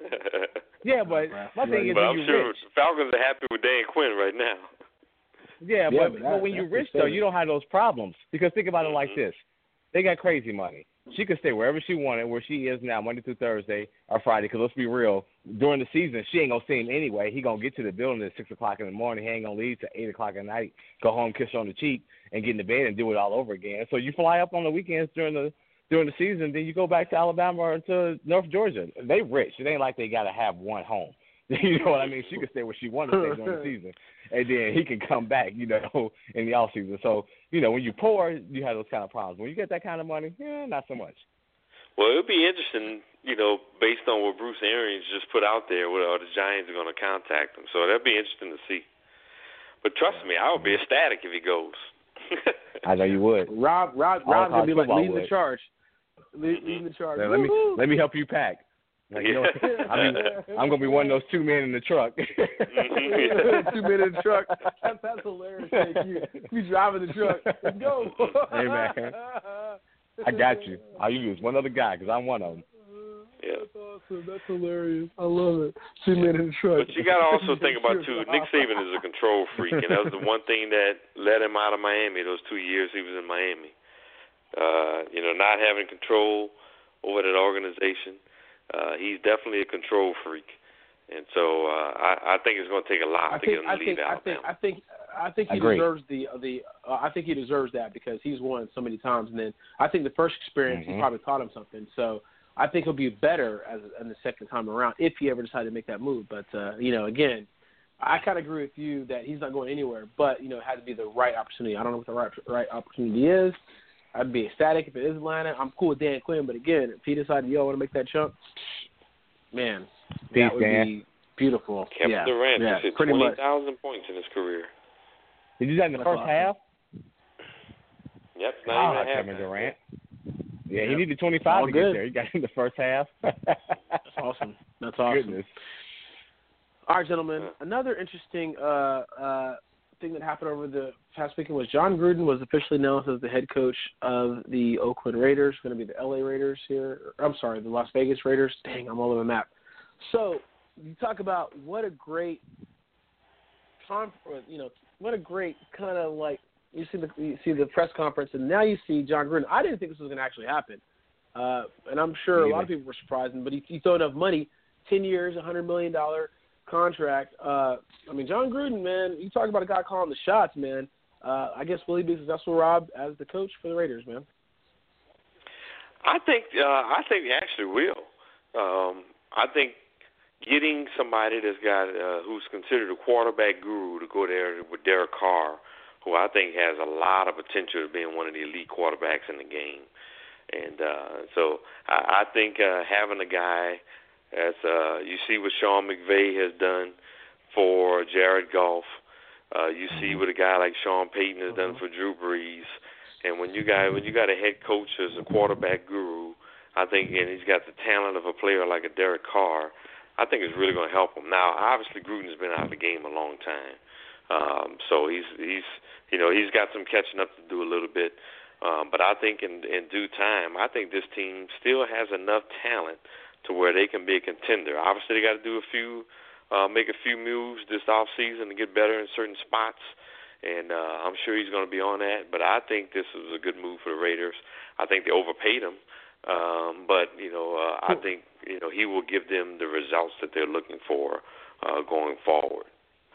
Yeah, but my thing is, but I'm sure the Falcons are happy with Dan Quinn right now. Yeah, but when you're rich, though, you don't have those problems. Because think about it like this. They got crazy money. She could stay wherever she wanted, where she is now, Monday through Thursday or Friday. Because let's be real, during the season, she ain't going to see him anyway. He going to get to the building at 6 o'clock in the morning. He ain't going to leave till 8 o'clock at night, go home, kiss her on the cheek, and get in the bed and do it all over again. So you fly up on the weekends during the season, then you go back to Alabama or to North Georgia. They rich. It ain't like they got to have one home. You know what I mean? She could stay where she wanted to stay during the season. And then he can come back, in the off season. So, when you're poor, you have those kind of problems. When you get that kind of money, not so much. Well, it'll be interesting, based on what Bruce Arians just put out there, whether the Giants are going to contact him. So that'll be interesting to see. But trust me, I would be ecstatic if he goes. I know you would. Rob's gonna be like leading the charge. Leading the charge. Let me help you pack. Like, I'm gonna be one of those 2 men in the truck. 2 men in the truck. That's hilarious. You driving the truck. Let's go. Hey man, I got you. All you use one other guy because I'm one of them. Yeah. That's awesome. That's hilarious. I love it. 2 men in the truck. But you got to also think about, too, Nick Saban is a control freak, and that was the one thing that led him out of Miami those 2 years he was in Miami. Not having control over that organization. He's definitely a control freak. And so I think it's going to take a lot to get him to leave Alabama. I think he deserves I think he deserves that because he's won so many times, and then I think the first experience he probably taught him something. So I think he'll be better in the second time around if he ever decided to make that move. But again, I kind of agree with you that he's not going anywhere, but it had to be the right opportunity. I don't know what the right opportunity is. I'd be ecstatic if it is Atlanta. I'm cool with Dan Quinn, but again, if he decided, I want to make that jump, man, that would be beautiful. Kevin Durant just hit 20,000 points in his career. Did you do that in the first half? Yep, not even half. Kevin Durant. Yeah, he needed 25 to get there. He got in the first half. That's awesome. That's awesome. Goodness. All right, gentlemen. Another interesting thing that happened over the past weekend was John Gruden was officially announced as the head coach of the Oakland Raiders. Going to be the LA Raiders here. I'm sorry, the Las Vegas Raiders. Dang, I'm all over the map. So you talk about what a great what a great kind of like you see the press conference, and now you see John Gruden. I didn't think this was going to actually happen, and I'm sure a lot of people were surprised. But he threw enough money, 10 years, $100 million contract. John Gruden, man, you talk about a guy calling the shots, man. I guess will he be successful, Rob, as the coach for the Raiders, man? I think he actually will. I think getting somebody that's got who's considered a quarterback guru to go there with Derek Carr, who I think has a lot of potential of being one of the elite quarterbacks in the game, and so I think having a guy as you see what Sean McVay has done for Jared Goff. You see what a guy like Sean Payton has done for Drew Brees. And when you got a head coach as a quarterback guru, I think, and he's got the talent of a player like a Derek Carr, I think it's really going to help him. Now, obviously, Gruden's been out of the game a long time, so he's got some catching up to do a little bit. But I think in due time, I think this team still has enough talent to where they can be a contender. Obviously, they got to do make a few moves this off season to get better in certain spots, and I'm sure he's going to be on that. But I think this was a good move for the Raiders. I think they overpaid him, but I think he will give them the results that they're looking for going forward.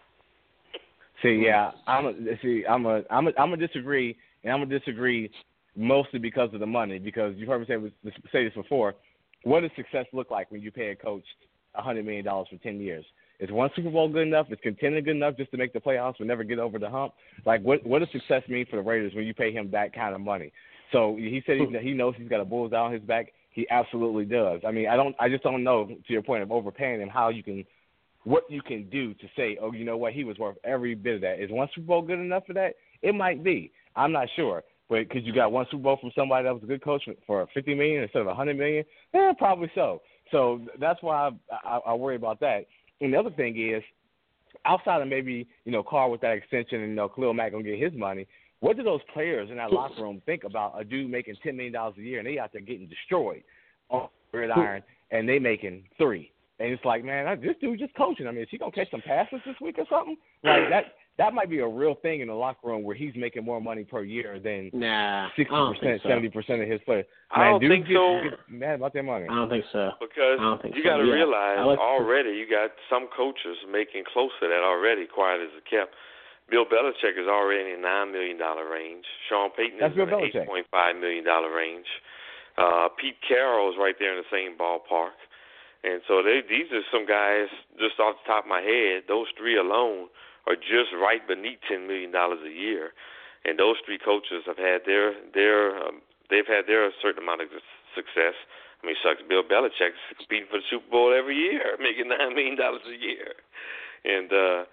I'm gonna disagree, and I'm gonna disagree mostly because of the money. Because you've heard me say this before. What does success look like when you pay a coach $100 million for 10 years? Is one Super Bowl good enough? Is contending good enough just to make the playoffs but never get over the hump? Like, what does success mean for the Raiders when you pay him that kind of money? So he said he knows he's got a bullseye on his back. He absolutely does. I mean, I just don't know, to your point of overpaying him, what you can do to say, oh, you know what, he was worth every bit of that. Is one Super Bowl good enough for that? It might be. I'm not sure. But because you got one Super Bowl from somebody that was a good coach for $50 million instead of $100 million, probably so. So that's why I worry about that. And the other thing is, outside of maybe, Carr with that extension and, Khalil Mack going to get his money, what do those players in that locker room think about a dude making $10 million a year and they out there getting destroyed on the gridiron and they making $3 million? And it's like, man, this dude just coaching. I mean, is he going to catch some passes this week or something? Like that might be a real thing in the locker room where he's making more money per year than 60%, 70% of his players. I don't think so. Get mad about their money. I don't think so. Because you got to realize already you got some coaches making close to that already, quiet as it kept. Bill Belichick is already in the $9 million range. Sean Payton is in the $8.5 million range. Pete Carroll is right there in the same ballpark. And so these are some guys, just off the top of my head, those three alone are just right beneath $10 million a year. And those three coaches have had they've had their certain amount of success. I mean, shucks, Bill Belichick's competing for the Super Bowl every year, making $9 million a year. And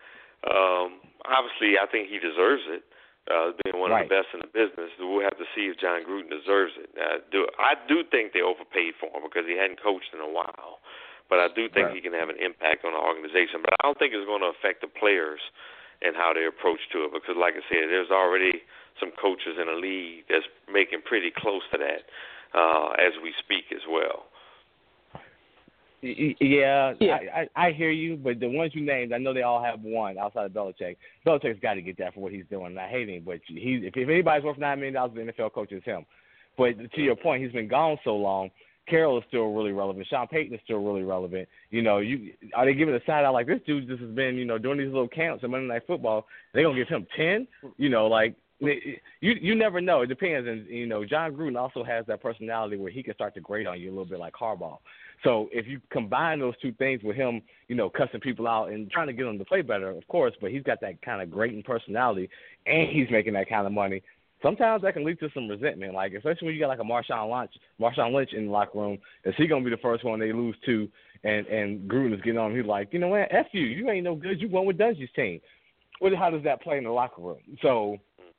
obviously, I think he deserves it, being one of the best in the business. We'll have to see if John Gruden deserves it. I do think they overpaid for him because he hadn't coached in a while. But I do think he can have an impact on the organization. But I don't think it's going to affect the players and how they approach to it because, like I said, there's already some coaches in the league that's making pretty close to that as we speak as well. Yeah. I hear you, but the ones you named, I know they all have one outside of Belichick. Belichick's got to get that for what he's doing. And I hate him, but if anybody's worth $9 million, the NFL coach is him. But to your point, he's been gone so long. Carroll is still really relevant. Sean Payton is still really relevant. Are they giving a side out like this dude just has been, doing these little camps in Monday Night Football? They're going to give him 10? You never know. It depends. And, John Gruden also has that personality where he can start to grate on you a little bit like Harbaugh. So if you combine those two things with him, cussing people out and trying to get them to play better, of course, but he's got that kind of grating personality and he's making that kind of money. Sometimes that can lead to some resentment, like especially when you got like a Marshawn Lynch in the locker room. Is he gonna be the first one they lose to? And Gruden is getting on him. He's like, you know what? F you. You ain't no good. You won with Dungy's team. How does that play in the locker room? So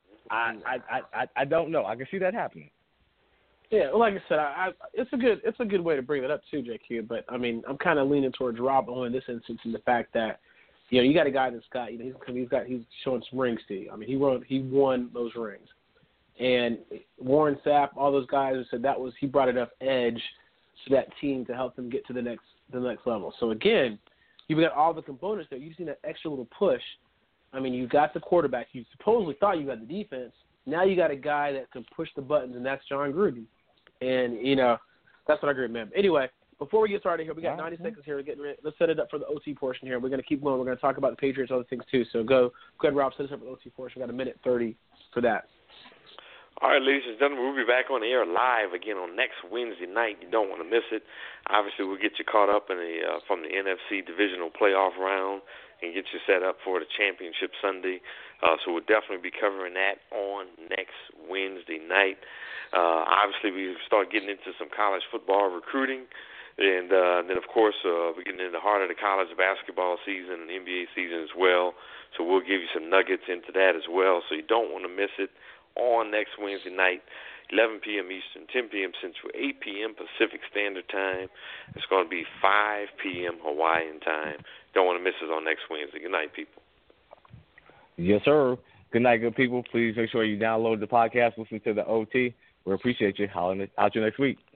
I don't know. I can see that happening. Yeah, well, like I said, it's a good way to bring it up too, JQ. But I mean, I'm kind of leaning towards Rob in this instance in the fact that you got a guy that's got he's showing some rings to you. I mean, he won those rings. And Warren Sapp, all those guys who said he brought enough edge to that team to help them get to the next level. So again, you've got all the components there. You've seen that extra little push. I mean, you got the quarterback. You supposedly thought you got the defense. Now you got a guy that can push the buttons, and that's John Gruden. And that's what I agree with, man. Anyway, before we get started here, we got 90 seconds here. We're getting ready. Let's set it up for the OT portion here. We're going to keep going. We're going to talk about the Patriots and other things too. So go ahead, Rob. Set us up for the OT portion. We got a minute 30 for that. All right, ladies and gentlemen, we'll be back on the air live again on next Wednesday night. You don't want to miss it. Obviously, we'll get you caught up in from the NFC divisional playoff round and get you set up for the championship Sunday. So we'll definitely be covering that on next Wednesday night. Obviously, we start getting into some college football recruiting. And then, of course, we're getting in the heart of the college basketball season and NBA season as well. So we'll give you some nuggets into that as well. So you don't want to miss it. On next Wednesday night, 11 p.m. Eastern, 10 p.m. Central, 8 p.m. Pacific Standard Time. It's going to be 5 p.m. Hawaiian time. Don't want to miss us on next Wednesday. Good night, people. Yes, sir. Good night, good people. Please make sure you download the podcast, listen to the OT. We appreciate you. Out you next week.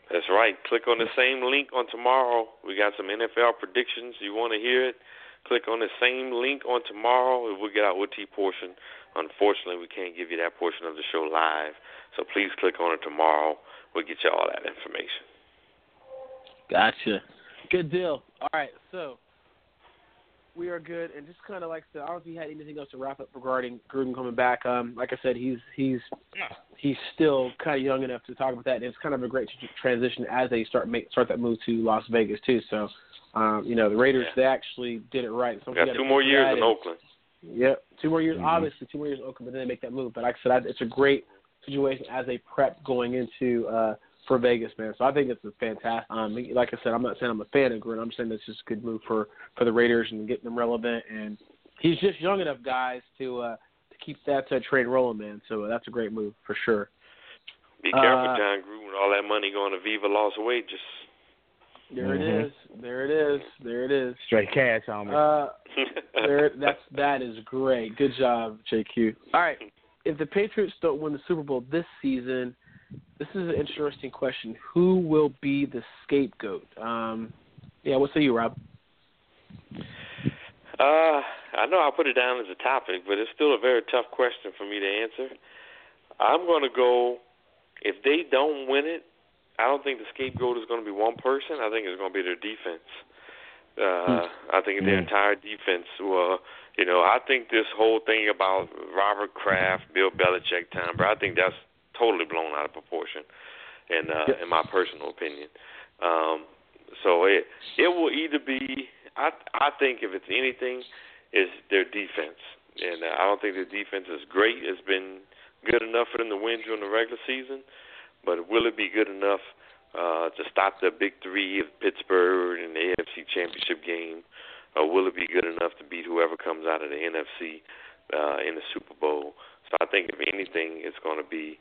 That's right. Click on the same link on tomorrow. We got some NFL predictions. You want to hear it? Click on the same link on tomorrow. We'll get our OT portion. Unfortunately, we can't give you that portion of the show live. So please click on it tomorrow. We'll get you all that information. Gotcha. Good deal. All right, so we are good. And just kind of like I said, I don't know if you had anything else to wrap up regarding Gruden coming back. Like I said, he's still kind of young enough to talk about that. And it's kind of a great transition as they start that move to Las Vegas too. So, the Raiders, they actually did it right. We got 2 more years in Oakland. Yep, 2 more years. Obviously, 2 more years in Oakland, but then they make that move. But like I said, it's a great situation as they prep going into for Vegas, man. So I think it's a fantastic. Like I said, I'm not saying I'm a fan of Gruden. I'm saying it's just a good move for the Raiders and getting them relevant. And he's just young enough, guys, to keep that train rolling, man. So that's a great move for sure. Be careful, John Gruden. All that money going to Viva Las Wages. There it is. There it is. There it is. Straight cash on me. That is great. Good job, JQ. All right. If the Patriots don't win the Super Bowl this season, this is an interesting question. Who will be the scapegoat? What say you, Rob? I know I put it down as a topic, but it's still a very tough question for me to answer. I'm going to go, if they don't win it, I don't think the scapegoat is going to be one person. I think it's going to be their defense. I think their entire defense will, I think this whole thing about Robert Kraft, Bill Belichick, Tom Brady, I think that's totally blown out of proportion, in my personal opinion. So it will either be, I think if it's anything, is their defense. And I don't think their defense is great. It's been good enough for them to win during the regular season, but will it be good enough to stop the big three of Pittsburgh in the AFC Championship game? Or will it be good enough to beat whoever comes out of the NFC in the Super Bowl? So I think if anything, it's going to be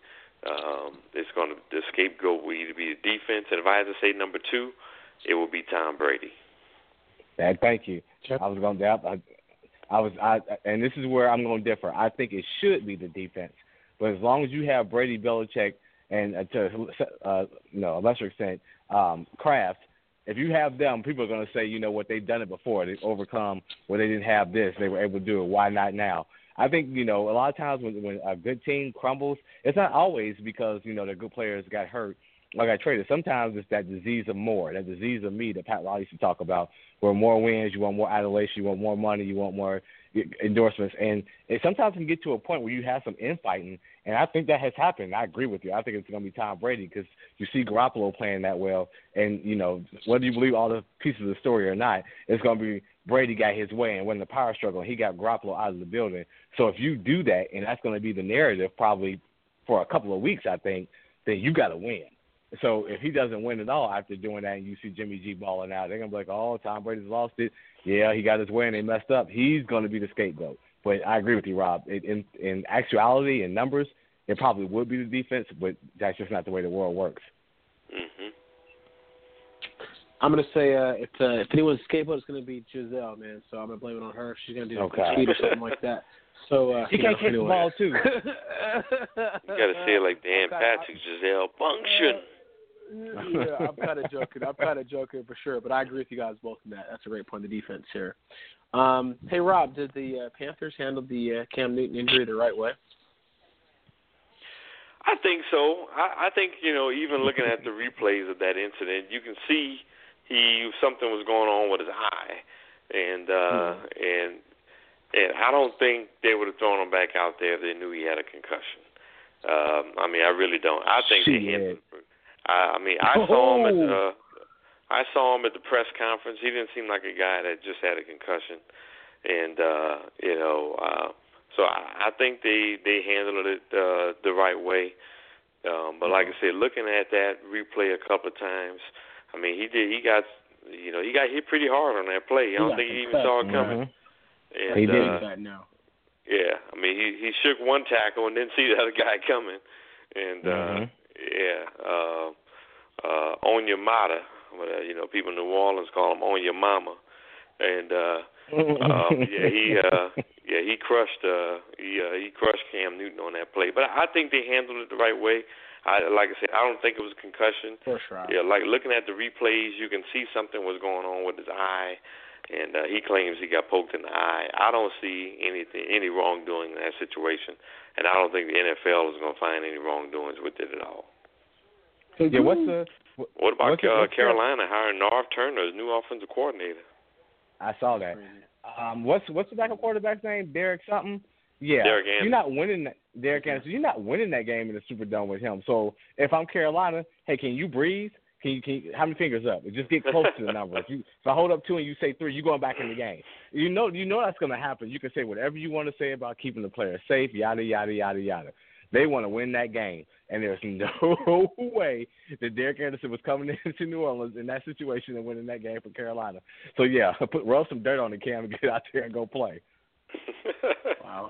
the scapegoat will either be the defense, and if I had to say number 2, it will be Tom Brady. Thank you. I was going to. And this is where I'm going to differ. I think it should be the defense, but as long as you have Brady, Belichick, and to a lesser extent, Kraft, if you have them, people are going to say, what, they've done it before. They've overcome where they didn't have this. They were able to do it. Why not now? I think, a lot of times when a good team crumbles, it's not always because, the good players got hurt or got traded. Sometimes it's that disease of more, that disease of me that Pat Riley used to talk about, where more wins, you want more adulation, you want more money, you want more endorsements. And it sometimes can get to a point where you have some infighting, and I think that has happened. I agree with you. I think it's going to be Tom Brady because you see Garoppolo playing that well, and, whether you believe all the pieces of the story or not, it's going to be Brady got his way, and when the power struggle, he got Garoppolo out of the building. So if you do that, and that's going to be the narrative probably for a couple of weeks, I think, then you got to win. So if he doesn't win at all after doing that and you see Jimmy G balling out, they're going to be like, oh, Tom Brady's lost it. Yeah, he got his way and they messed up. He's going to be the scapegoat. But I agree with you, Rob. In actuality and numbers, it probably would be the defense, but that's just not the way the world works. Mm-hmm. I'm going to say if anyone's scapegoat, it's going to be Giselle, man. So I'm going to blame it on her if she's going to do a tweet or something like that. So she can't catch the ball, too. You got to say it like Dan Patrick, Giselle Bunction. Yeah, I'm kind of joking for sure, but I agree with you guys both on that. That's a great point, the defense here. Hey, Rob, did the Panthers handle the Cam Newton injury the right way? I think so. I think, even looking at the replays of that incident, you can see something was going on with his eye. And I don't think they would have thrown him back out there if they knew he had a concussion. I really don't. I think they handled it. I saw him at the press conference. He didn't seem like a guy that just had a concussion, and so I think they handled it the right way. But like I said, looking at that replay a couple of times, he got hit pretty hard on that play. I don't think he even saw it coming. And, he did that now. Yeah, he shook one tackle and didn't see the other guy coming, and Onyemata, people in New Orleans call him Onya Mama, and he crushed Cam Newton on that play. But I think they handled it the right way. Like I said, I don't think it was a concussion. For sure. Yeah, like looking at the replays, you can see something was going on with his eye, and he claims he got poked in the eye. I don't see any wrongdoing in that situation, and I don't think the NFL is going to find any wrongdoings with it at all. Yeah, what about Carolina hiring Norv Turner as new offensive coordinator? I saw that. What's the backup quarterback's name? Derek something? Yeah. Derek Anderson. You're not winning that. Derek Anderson. You're not winning that game in the Superdome with him. So if I'm Carolina, hey, can you breathe? Can you how many fingers up? Just get close to the number. If I hold up 2 and you say 3, you're going back in the game. You know that's going to happen. You can say whatever you want to say about keeping the player safe, yada, yada, yada, yada. They want to win that game, and there's no way that Derek Anderson was coming into New Orleans in that situation and winning that game for Carolina. So, yeah, rub some dirt on the Cam and get out there and go play. Wow.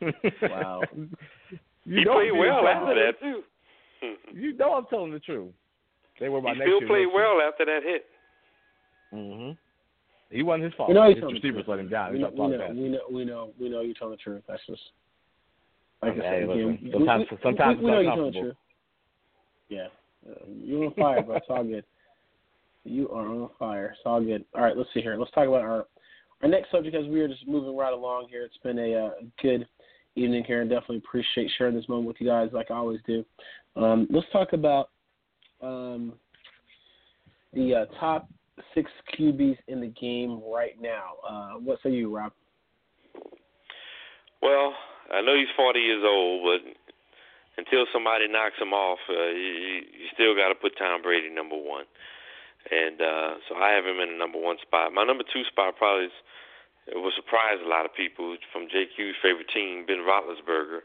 He played well after that, too. You know I'm telling the truth. They were my he still played well after that hit. Mm-hmm. He wasn't his fault. His receivers let him down. We know you're telling the truth. That's just like I said. Sometimes we know you're telling the truth. Yeah, you're on fire, bro. It's all good. You are on fire. It's all good. All right, let's see here. Let's talk about our next subject as we are just moving right along here. It's been a good evening here, and definitely appreciate sharing this moment with you guys like I always do. Let's talk about the top 6 QBs in the game right now. What say you, Rob? Well, I know he's 40 years old, but until somebody knocks him off, you still got to put Tom Brady number 1. And so I have him in the number 1 spot. My number 2 spot probably will surprise a lot of people from JQ's favorite team, Ben Roethlisberger.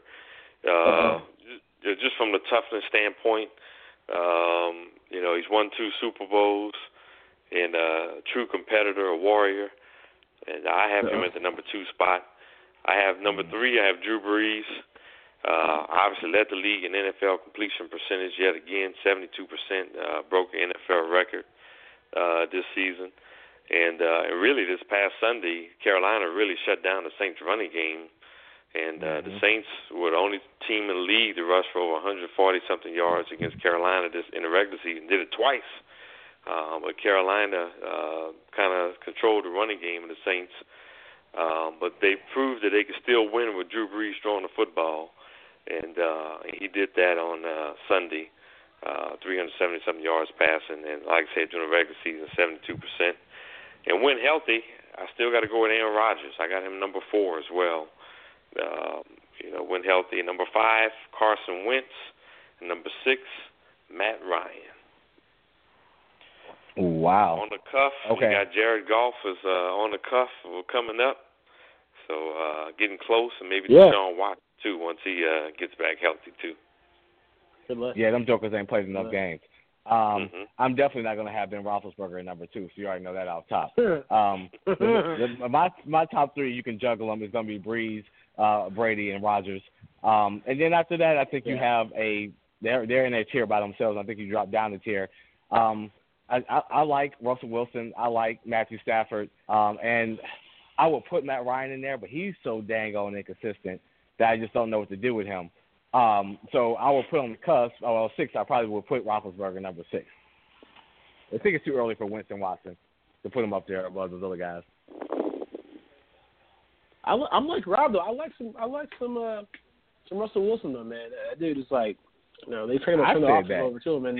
Just from the toughness standpoint, he's won 2 Super Bowls and a true competitor, a warrior. And I have him at the number 2 spot. I have number 3, I have Drew Brees. Obviously led the league in NFL completion percentage yet again, 72%, broke an NFL record this season. And really this past Sunday, Carolina really shut down the Saints running game. And the Saints were the only team in the league to rush for over 140-something yards against Carolina in the regular season. Did it twice. But Carolina kind of controlled the running game of the Saints. But they proved that they could still win with Drew Brees throwing the football. And he did that on Sunday, 370-something yards passing. And like I said, during the regular season, 72%. And when healthy, I still got to go with Aaron Rodgers. I got him number 4 as well. When healthy. Number 5, Carson Wentz. And number 6, Matt Ryan. Wow. On the cuff, we got Jared Goff is on the cuff coming up. So getting close, and maybe Deshaun Watson too once he gets back healthy too. Good luck. Yeah, them jokers ain't played enough games. I'm definitely not going to have Ben Roethlisberger at number 2, so you already know that off top. My top 3, you can juggle them. It's going to be Brees, Brady, and Rodgers. And then after that, I think you have they're in a tier by themselves. I think you drop down the tier. I like Russell Wilson. I like Matthew Stafford. And I would put Matt Ryan in there, but he's so dang on inconsistent that I just don't know what to do with him. So I will put on the cusp. 6, I probably will put Roethlisberger number 6. I think it's too early for Winston Watson to put him up there above those other guys. I'm like Rob though. I like some Russell Wilson though, man. That dude is like, they turn the offense over to him, and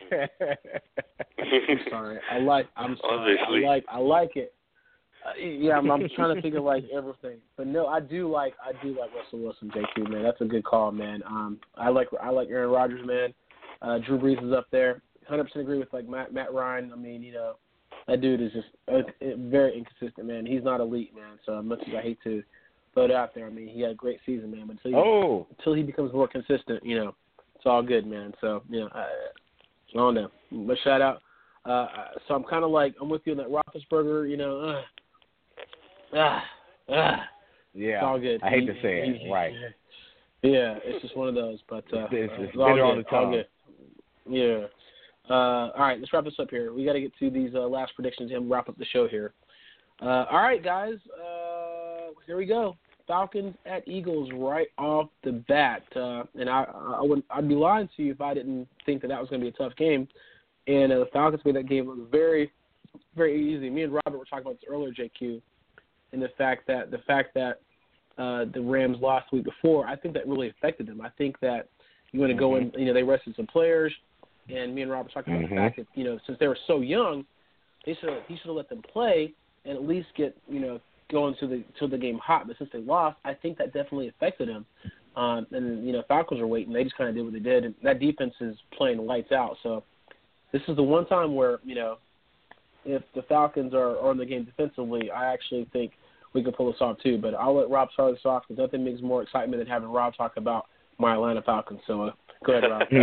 I'm sorry. I like it. I'm trying to think of like everything, but no, I do like Russell Wilson, JQ, man. That's a good call, man. I like Aaron Rodgers, man. Drew Brees is up there. 100% agree with like Matt Ryan. I mean, that dude is just very inconsistent, man. He's not elite, man. So much as I hate to throw it out there, I mean, he had a great season, man. But until he becomes more consistent, it's all good, man. So I don't know. But shout out. So I'm kind of like I'm with you on that Roethlisberger. Yeah, it's all good. I hate to say it, right? Yeah, it's just one of those. But it's bitter on the tongue. Yeah. All right, let's wrap this up here. We got to get to these last predictions and wrap up the show here. All right, guys. Here we go. Falcons at Eagles right off the bat, and I'd be lying to you if I didn't think that was going to be a tough game. And the Falcons made that game look very, very easy. Me and Robert were talking about this earlier, JQ, and the fact that the Rams lost the week before, I think that really affected them. I think that you want to go in, they rested some players, and me and Robert were talking about the fact that, since they were so young, he should have let them play and at least get, going to the game hot. But since they lost, I think that definitely affected them. And Falcons are waiting. They just kind of did what they did, and that defense is playing lights out. So this is the one time where, if the Falcons are on the game defensively, I actually think we can pull this off too. But I'll let Rob start this off because nothing makes more excitement than having Rob talk about my Atlanta Falcons. So go ahead, Rob.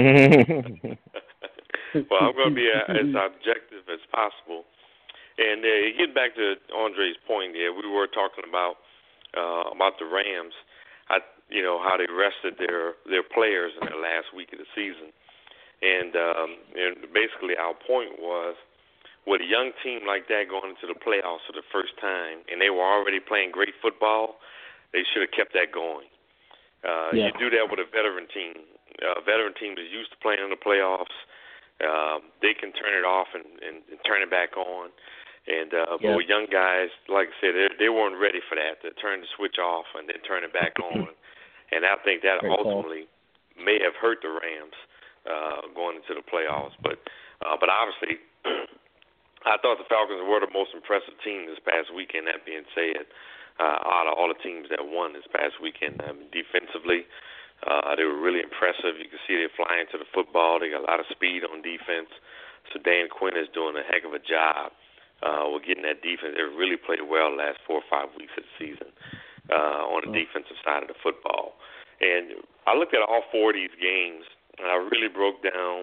Well, I'm going to be as objective as possible. And getting back to Andre's point, we were talking about the Rams, how they rested their players in the last week of the season. And basically our point was, with a young team like that going into the playoffs for the first time, and they were already playing great football, they should have kept that going. You do that with a veteran team. A veteran team that's used to playing in the playoffs, they can turn it off and turn it back on. And but with young guys, like I said, they weren't ready for that, to turn the switch off and then turn it back on. And I think that ultimately may have hurt the Rams going into the playoffs. But obviously, I thought the Falcons were the most impressive team this past weekend. That being said, out of all the teams that won this past weekend, defensively, they were really impressive. You can see they're flying to the football. They got a lot of speed on defense. So Dan Quinn is doing a heck of a job with getting that defense. They really played well the last 4 or 5 weeks of the season on the defensive side of the football. And I looked at all 4 of these games, and I really broke down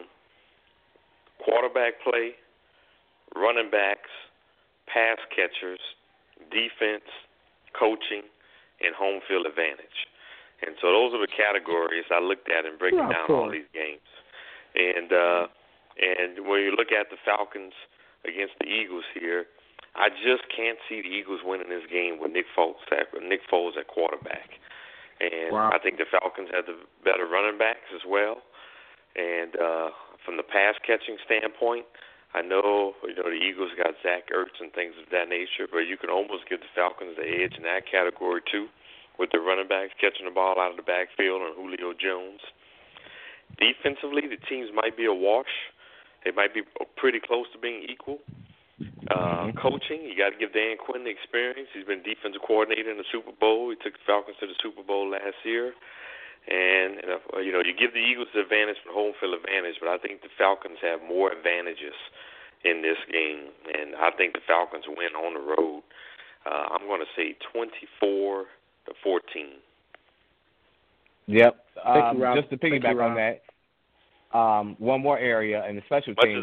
quarterback play, running backs, pass catchers, defense, coaching, and home field advantage. And so those are the categories I looked at in breaking down all these games. And when you look at the Falcons against the Eagles here, I just can't see the Eagles winning this game with Nick Foles at quarterback. And I think the Falcons have the better running backs as well. And from the pass catching standpoint, I know the Eagles got Zach Ertz and things of that nature, but you can almost give the Falcons the edge in that category too, with the running backs catching the ball out of the backfield and Julio Jones. Defensively, the teams might be a wash. They might be pretty close to being equal. Coaching, you got to give Dan Quinn the experience. He's been defensive coordinator in the Super Bowl. He took the Falcons to the Super Bowl last year. And, you give the Eagles the advantage from home field advantage, but I think the Falcons have more advantages in this game. And I think the Falcons win on the road. I'm going to say 24-14. Yep. Just to piggyback on that, one more area in the special teams.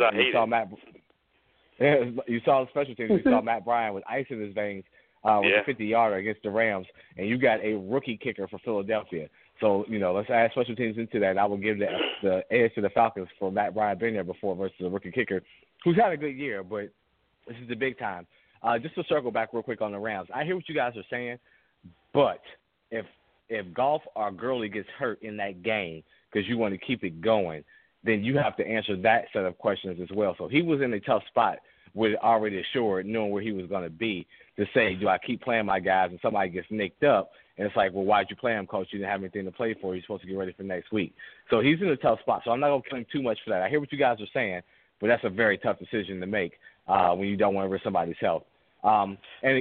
You saw the special teams. You saw Matt Bryan with ice in his veins with a 50-yarder against the Rams, and you got a rookie kicker for Philadelphia. So, let's add special teams into that. I will give the edge to the Falcons for Matt Bryan being there before versus the rookie kicker, who's had a good year, but this is the big time. Just to circle back real quick on the Rams, I hear what you guys are saying, but if Goff or Gurley gets hurt in that game because you want to keep it going, then you have to answer that set of questions as well. So he was in a tough spot with already assured, knowing where he was going to be, to say, do I keep playing my guys and somebody gets nicked up? And it's like, well, why'd you play him, coach? You didn't have anything to play for. You're supposed to get ready for next week. So he's in a tough spot. So I'm not going to kill him too much for that. I hear what you guys are saying, but that's a very tough decision to make when you don't want to risk somebody's health. They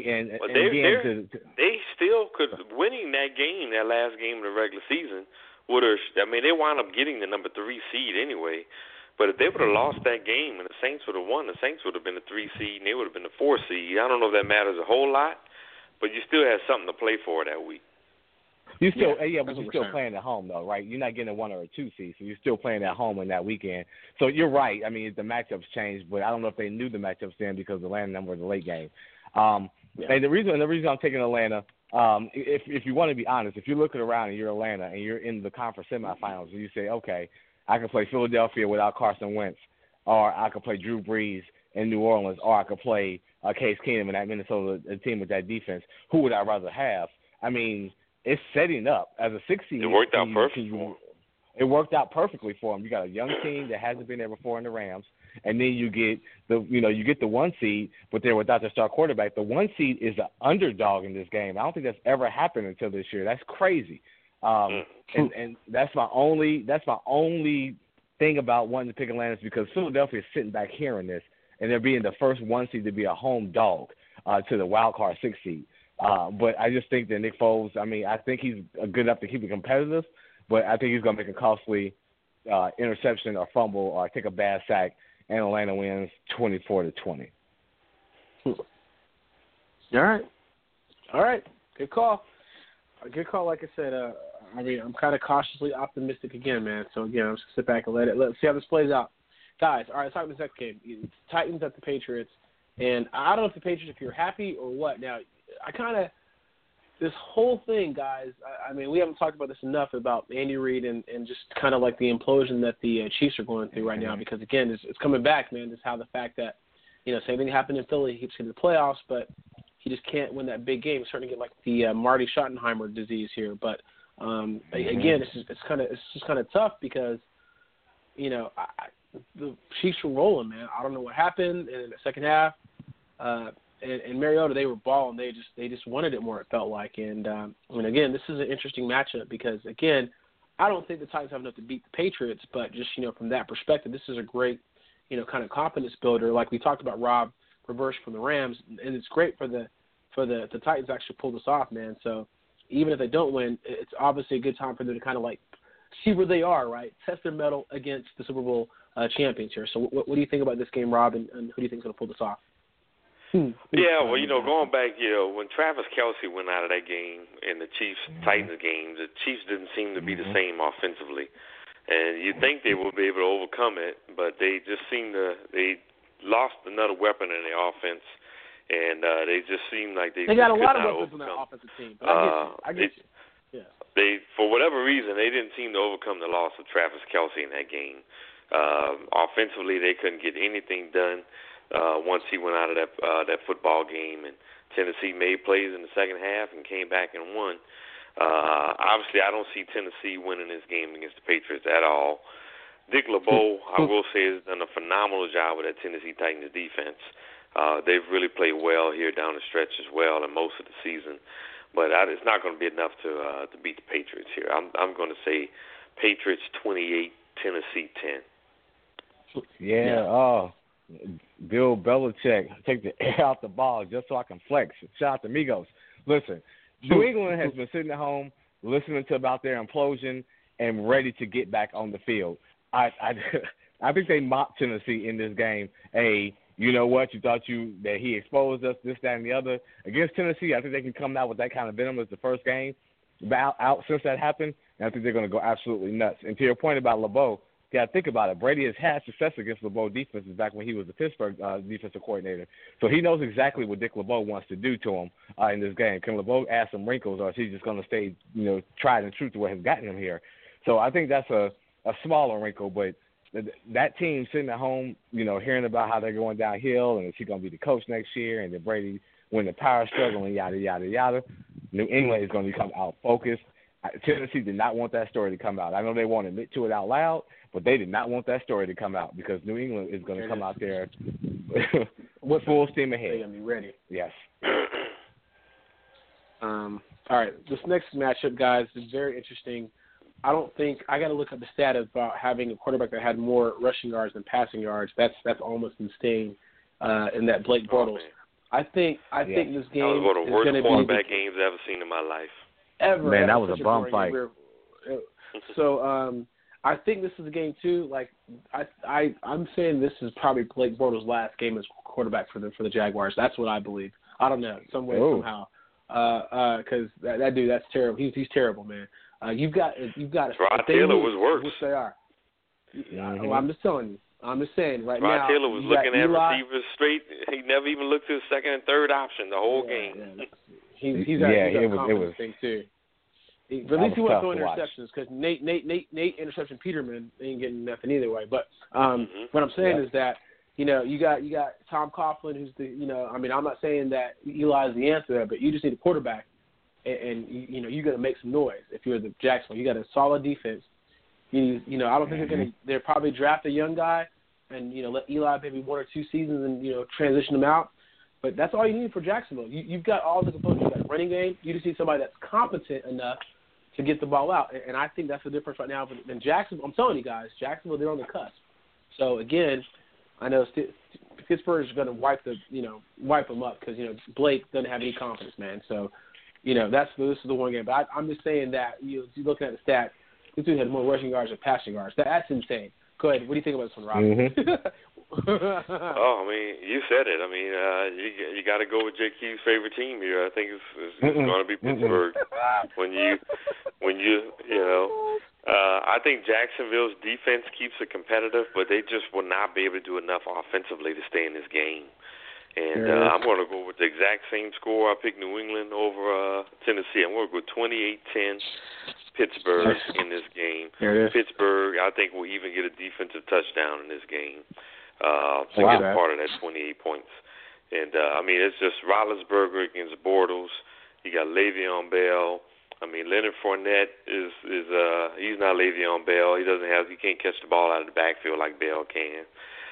still could, winning that game, that last game of the regular season, they wound up getting the number 3 seed anyway. But if they would have lost that game and the Saints would have won, the Saints would have been the 3 seed and they would have been the 4 seed. I don't know if that matters a whole lot, but you still had something to play for that week. But you're still playing at home though, right? You're not getting a 1 or a 2 seed, so you're still playing at home in that weekend. So you're right. I mean, the matchups changed, but I don't know if they knew the matchups then because Atlanta number in the late game. And the reason I'm taking Atlanta, if you want to be honest, if you're looking around and you're Atlanta and you're in the conference semifinals and you say, okay, I can play Philadelphia without Carson Wentz, or I could play Drew Brees in New Orleans, or I could play Case Keenum in that Minnesota team with that defense. Who would I rather have? I mean, it's setting up as a 6 seed. It worked out perfect for him. It worked out perfectly for him. You got a young team that hasn't been there before in the Rams, and then you get the 1 seed, but they're without their star quarterback. The 1 seed is an underdog in this game. I don't think that's ever happened until this year. That's crazy. And that's my only thing about wanting to pick Atlanta, is because Philadelphia is sitting back hearing this, and they're being the first 1 seed to be a home dog to the wild card 6 seed. But I just think that Nick Foles, I think he's good enough to keep it competitive, but I think he's going to make a costly interception or fumble or take a bad sack, and Atlanta wins 24-20. All right. Good call. Like I said, I'm kind of cautiously optimistic again, man. So, again, I'm just going to sit back and let's see how this plays out. Guys, all right, let's talk about this next game. It's Titans at the Patriots. And I don't know if the Patriots, if you're happy or what. Now, this whole thing, guys, we haven't talked about this enough about Andy Reid and just kind of like the implosion that the Chiefs are going through right now, because, again, it's coming back, man. Just how the fact that, same thing happened in Philly. He keeps getting the playoffs, but he just can't win that big game. He's starting to get like the Marty Schottenheimer disease here. But, again, it's just kind of tough because, the Chiefs were rolling, man. I don't know what happened in the second half. And Mariota, they were balling. They just wanted it more, it felt like. And again, this is an interesting matchup because, again, I don't think the Titans have enough to beat the Patriots, but just, from that perspective, this is a great, kind of confidence builder. Like we talked about Rob Reverse from the Rams, and it's great for the Titans to actually pull this off, man. So even if they don't win, it's obviously a good time for them to kind of like see where they are, right? Test their mettle against the Super Bowl champions here. So what do you think about this game, Rob, and who do you think is going to pull this off? Yeah, well, going back, when Travis Kelce went out of that game in the Chiefs-Titans game, the Chiefs didn't seem to be the same offensively. And you'd think they would be able to overcome it, but they just they lost another weapon in the offense, and they just seemed like they got a lot of weapons on that offensive team. But I get you. Yeah. They, for whatever reason, they didn't seem to overcome the loss of Travis Kelce in that game. Offensively, they couldn't get anything done. Once he went out of that football game, and Tennessee made plays in the second half and came back and won. Obviously, I don't see Tennessee winning this game against the Patriots at all. Dick LeBeau, I will say, has done a phenomenal job with that Tennessee Titans defense. They've really played well here down the stretch as well in most of the season, but it's not going to be enough to beat the Patriots here. I'm going to say Patriots 28, Tennessee 10. Yeah. Oh. Bill Belichick, take the air out the ball just so I can flex. Shout out to Migos. Listen, New England has been sitting at home listening to about their implosion and ready to get back on the field. I think they mocked Tennessee in this game. Hey, you know what? You thought that he exposed us, this, that, and the other. Against Tennessee, I think they can come out with that kind of venom as the first game out since that happened, and I think they're going to go absolutely nuts. And to your point about LeBeau, you got to think about it. Brady has had success against LeBeau defenses back when he was the Pittsburgh defensive coordinator. So he knows exactly what Dick LeBeau wants to do to him in this game. Can LeBeau add some wrinkles, or is he just going to stay, tried and true to what has gotten him here? So I think that's a smaller wrinkle, but that team sitting at home, hearing about how they're going downhill and is he going to be the coach next year and then Brady win the power struggle and yada, yada, yada, New England is going to become out-focused. Tennessee did not want that story to come out. I know they won't admit to it out loud, but they did not want that story to come out because New England is going to come out there with full steam ahead. They're going to be ready. Yes. All right, this next matchup, guys, is very interesting. I got to look at the stat about having a quarterback that had more rushing yards than passing yards. That's almost insane in that Blake Bortles. I think this game that was one of the worst quarterback games I've ever seen in my life. Ever. Man, that was a bum fight. So I think this is a game too. Like I'm saying, this is probably Blake Bortles' last game as quarterback for the Jaguars. That's what I believe. I don't know, some way, somehow, because that dude, that's terrible. He's terrible, man. You've got. Rod Taylor was worse. Which they are. Mm-hmm. I'm just telling you. I'm just saying right Rod now. Taylor was looking at receivers straight. He never even looked to his second and third option the whole game. Yeah. It was thing too. But at least he wasn't throwing interceptions because Nate interception Peterman ain't getting nothing either way. But what I'm saying is that you got Tom Coughlin, who's the I'm not saying that Eli's the answer, but you just need a quarterback and you got to make some noise. If you're the Jacksonville, you got a solid defense. I don't think they're probably draft a young guy and let Eli maybe 1 or 2 seasons and transition him out. But that's all you need for Jacksonville. You've got all the components. You've got a running game. You just need somebody that's competent enough to get the ball out. And I think that's the difference right now. And Jacksonville, I'm telling you guys, Jacksonville, they're on the cusp. So, again, I know Pittsburgh is going to wipe them up because, Blake doesn't have any confidence, man. So, this is the one game. But I'm just saying that, you're looking at the stat, this dude had more rushing yards than passing yards. That's insane. Go ahead. What do you think about this one, Rob? Mm-hmm. Oh, I mean, you said it. I mean, you got to go with JQ's favorite team here. I think it's going to be Pittsburgh. I think Jacksonville's defense keeps it competitive, but they just will not be able to do enough offensively to stay in this game. And I'm going to go with the exact same score. I picked New England over Tennessee. I'm going to go 28-10 Pittsburgh in this game. Pittsburgh, I think, will even get a defensive touchdown in this game. To get part of that 28 points. And, it's just Roethlisberger against Bortles. You got Le'Veon Bell. I mean, Leonard Fournette is he's not Le'Veon Bell. He can't catch the ball out of the backfield like Bell can,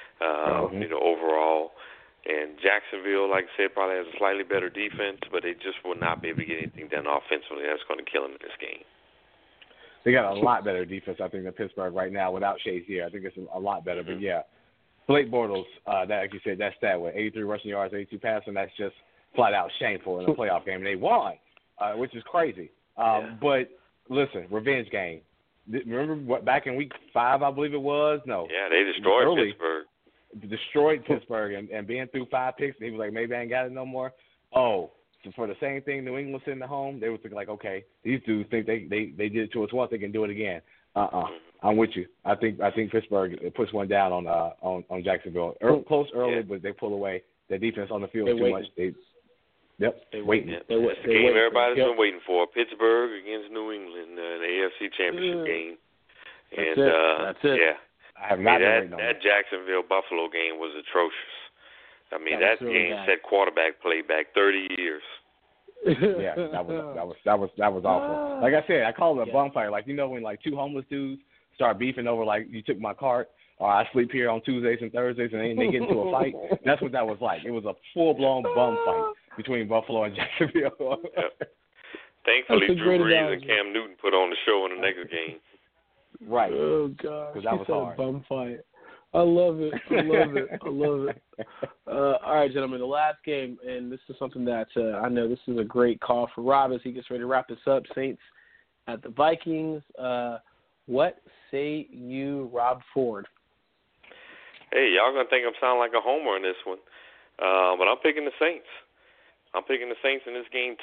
overall. And Jacksonville, like I said, probably has a slightly better defense, but they just will not be able to get anything done offensively. That's going to kill them in this game. They got a lot better defense, I think, than Pittsburgh right now without Shazier. I think it's a lot better. But, yeah, Blake Bortles, like you said, that stat with 83 rushing yards, 82 passing, that's just flat-out shameful in a playoff game. And they won, which is crazy. But, listen, revenge game. Remember back in week 5, I believe it was? No. Yeah, they destroyed Pittsburgh. Destroyed Pittsburgh and being through 5 picks, and he was like, maybe I ain't got it no more. Oh, so for the same thing, New England sitting at home, they were thinking like, okay, these dudes think they did it to us once, they can do it again. I'm with you. I think Pittsburgh puts one down on Jacksonville. Close early, but they pull away. Their defense on the field too much. They're waiting. It's the game everybody's been waiting for. Pittsburgh against New England, the AFC Championship game. That's it. Yeah. I have not that Jacksonville-Buffalo game was atrocious. I mean, that game set quarterback play back 30 years. Yeah, that was awful. Like I said, I call it a bum fight. Like, when like 2 homeless dudes start beefing over like, you took my cart, or I sleep here on Tuesdays and Thursdays, and they get into a fight. That's what that was like. It was a full-blown bum fight between Buffalo and Jacksonville. Yep. Thankfully, Drew Brees and Cam Newton put on the show in the next game. Right. Oh, gosh. Because that was hard. Bum fight. I love it. All right, gentlemen, the last game, and this is something that I know this is a great call for Rob as he gets ready to wrap this up. Saints at the Vikings. What say you, Rob Ford? Hey, y'all going to think I'm sounding like a homer in this one, but I'm picking the Saints. I'm picking the Saints in this game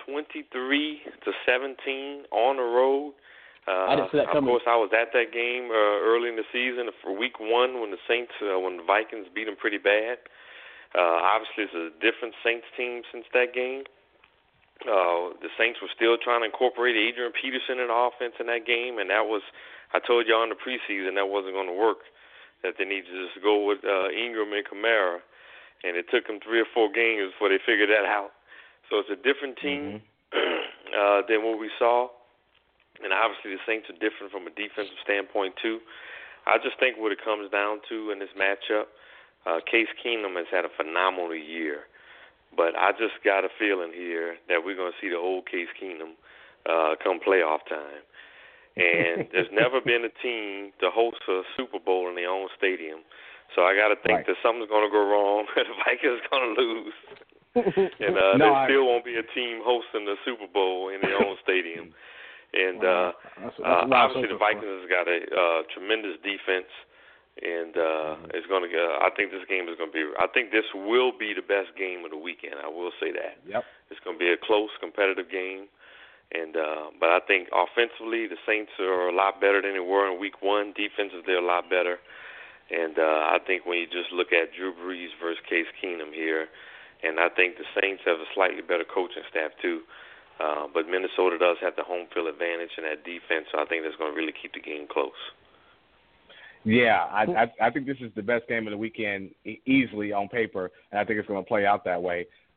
23-17 on the road. I didn't see that coming. Of course, I was at that game early in the season for Week 1 when the Saints, when the Vikings beat them pretty bad. Obviously, it's a different Saints team since that game. The Saints were still trying to incorporate Adrian Peterson in the offense in that game, and that was, I told y'all in the preseason that wasn't going to work, that they needed to just go with Ingram and Kamara, and it took them 3 or 4 games before they figured that out. So it's a different team than what we saw. And obviously the Saints are different from a defensive standpoint, too. I just think what it comes down to in this matchup, Case Keenum has had a phenomenal year. But I just got a feeling here that we're going to see the old Case Keenum come playoff time. And there's never been a team to host a Super Bowl in their own stadium. So I got to think that something's going to go wrong, the Vikings are going to lose. And there still won't be a team hosting the Super Bowl in their own stadium. And obviously the Vikings has got a tremendous defense, and it's going to. I think this game is going to be. I think this will be the best game of the weekend. I will say that. Yep. It's going to be a close, competitive game, and but I think offensively the Saints are a lot better than they were in Week 1. Defensively, they're a lot better, and I think when you just look at Drew Brees versus Case Keenum here, and I think the Saints have a slightly better coaching staff too. But Minnesota does have the home field advantage in that defense, so I think that's going to really keep the game close. Yeah, I think this is the best game of the weekend easily on paper, and I think it's going to play out that way.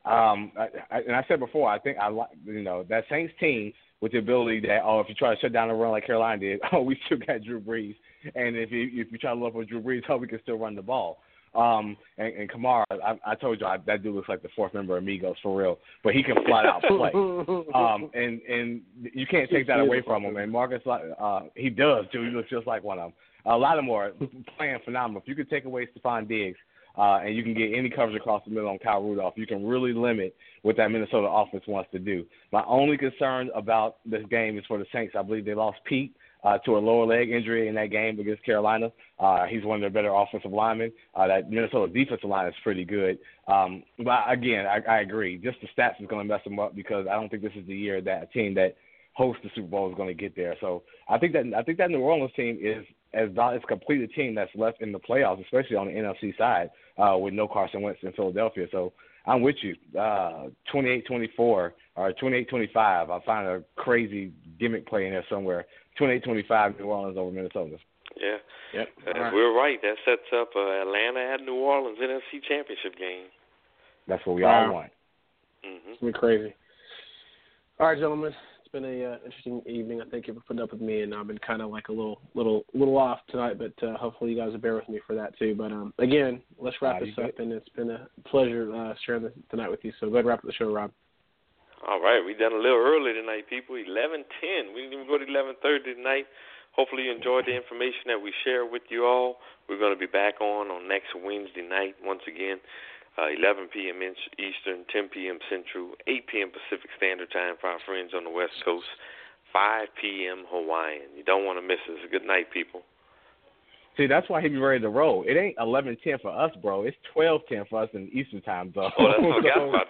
I said before, I think that Saints team with the ability that, if you try to shut down the run like Carolina did, we still got Drew Brees. And if you try to look for Drew Brees, we can still run the ball. And Kamara, I told you that dude looks like the fourth member of Migos for real, but he can flat out play. And you can't take that away from him. And Marcus, he does too. He looks just like one of them. A lot of them are playing phenomenal. If you could take away Stephon Diggs, and you can get any coverage across the middle on Kyle Rudolph, you can really limit what that Minnesota offense wants to do. My only concern about this game is for the Saints. I believe they lost Pete to a lower leg injury in that game against Carolina. He's one of their better offensive linemen. That Minnesota defensive line is pretty good. But, again, I agree. Just the stats is going to mess them up because I don't think this is the year that a team that hosts the Super Bowl is going to get there. So I think that New Orleans team is as complete a team that's left in the playoffs, especially on the NFC side, with no Carson Wentz in Philadelphia. So I'm with you. 28-24 or 28-25. I find a crazy gimmick play in there somewhere. 28-25 New Orleans over Minnesota. Yeah. Yep. We're right. That sets up Atlanta at New Orleans NFC Championship game. That's what we all want. Mm-hmm. It's going to be crazy. All right, gentlemen. It's been a interesting evening. I thank you for putting up with me, and I've been kind of like a little off tonight, but hopefully you guys will bear with me for that too. But again, let's wrap this up, and it's been a pleasure sharing this tonight with you. So go ahead and wrap up the show, Rob. All right, we done a little early tonight, people. 11:10. We didn't even go to 11:30 tonight. Hopefully you enjoyed the information that we shared with you all. We're going to be back on next Wednesday night once again. 11 p.m. Eastern, 10 p.m. Central, 8 p.m. Pacific Standard Time for our friends on the West Coast, 5 p.m. Hawaiian. You don't want to miss us. Good night, people. See, that's why he be ready to roll. It ain't 11:10 for us, bro. It's 12:10 for us in Eastern Time, though. Oh, I forgot about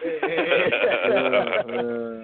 that.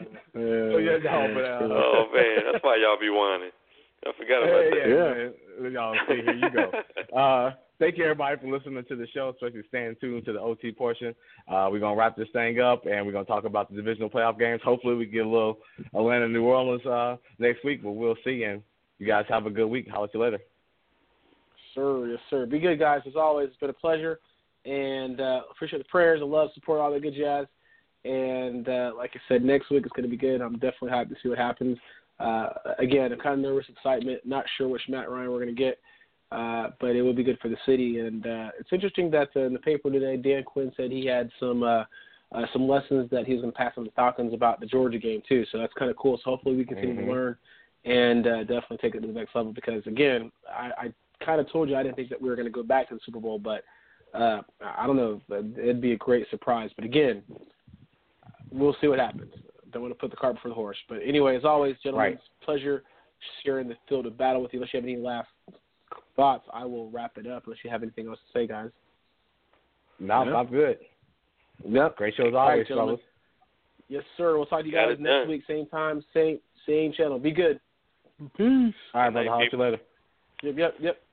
Oh, man, that's why y'all be whining. I forgot about that. Yeah. Y'all, see, here you go. Thank you, everybody, for listening to the show, especially staying tuned to the OT portion. We're going to wrap this thing up, and we're going to talk about the divisional playoff games. Hopefully we get a little Atlanta, New Orleans next week, but we'll see. And you guys have a good week. I'll see you later. Yes, sir. Be good, guys. As always, it's been a pleasure. And appreciate the prayers, the love, support, all that good jazz. And like I said, next week is going to be good. I'm definitely happy to see what happens. Again, I'm kind of nervous, excitement, not sure which Matt Ryan we're going to get. But it will be good for the city. And it's interesting that in the paper today, Dan Quinn said he had some lessons that he was going to pass on the Falcons about the Georgia game, too. So that's kind of cool. So hopefully we continue to learn and definitely take it to the next level because, again, I kind of told you I didn't think that we were going to go back to the Super Bowl, but I don't know. It'd be a great surprise. But, again, we'll see what happens. Don't want to put the cart before the horse. But anyway, as always, gentlemen, it's a pleasure sharing the field of battle with you. Unless you have any last thoughts, I will wrap it up unless you have anything else to say, guys. No, I'm good. Yep. Great show as always, fellas. Yes, sir. We'll talk to you guys next week, same time, same channel. Be good. Peace. All right, brother. I'll see you later. Yep.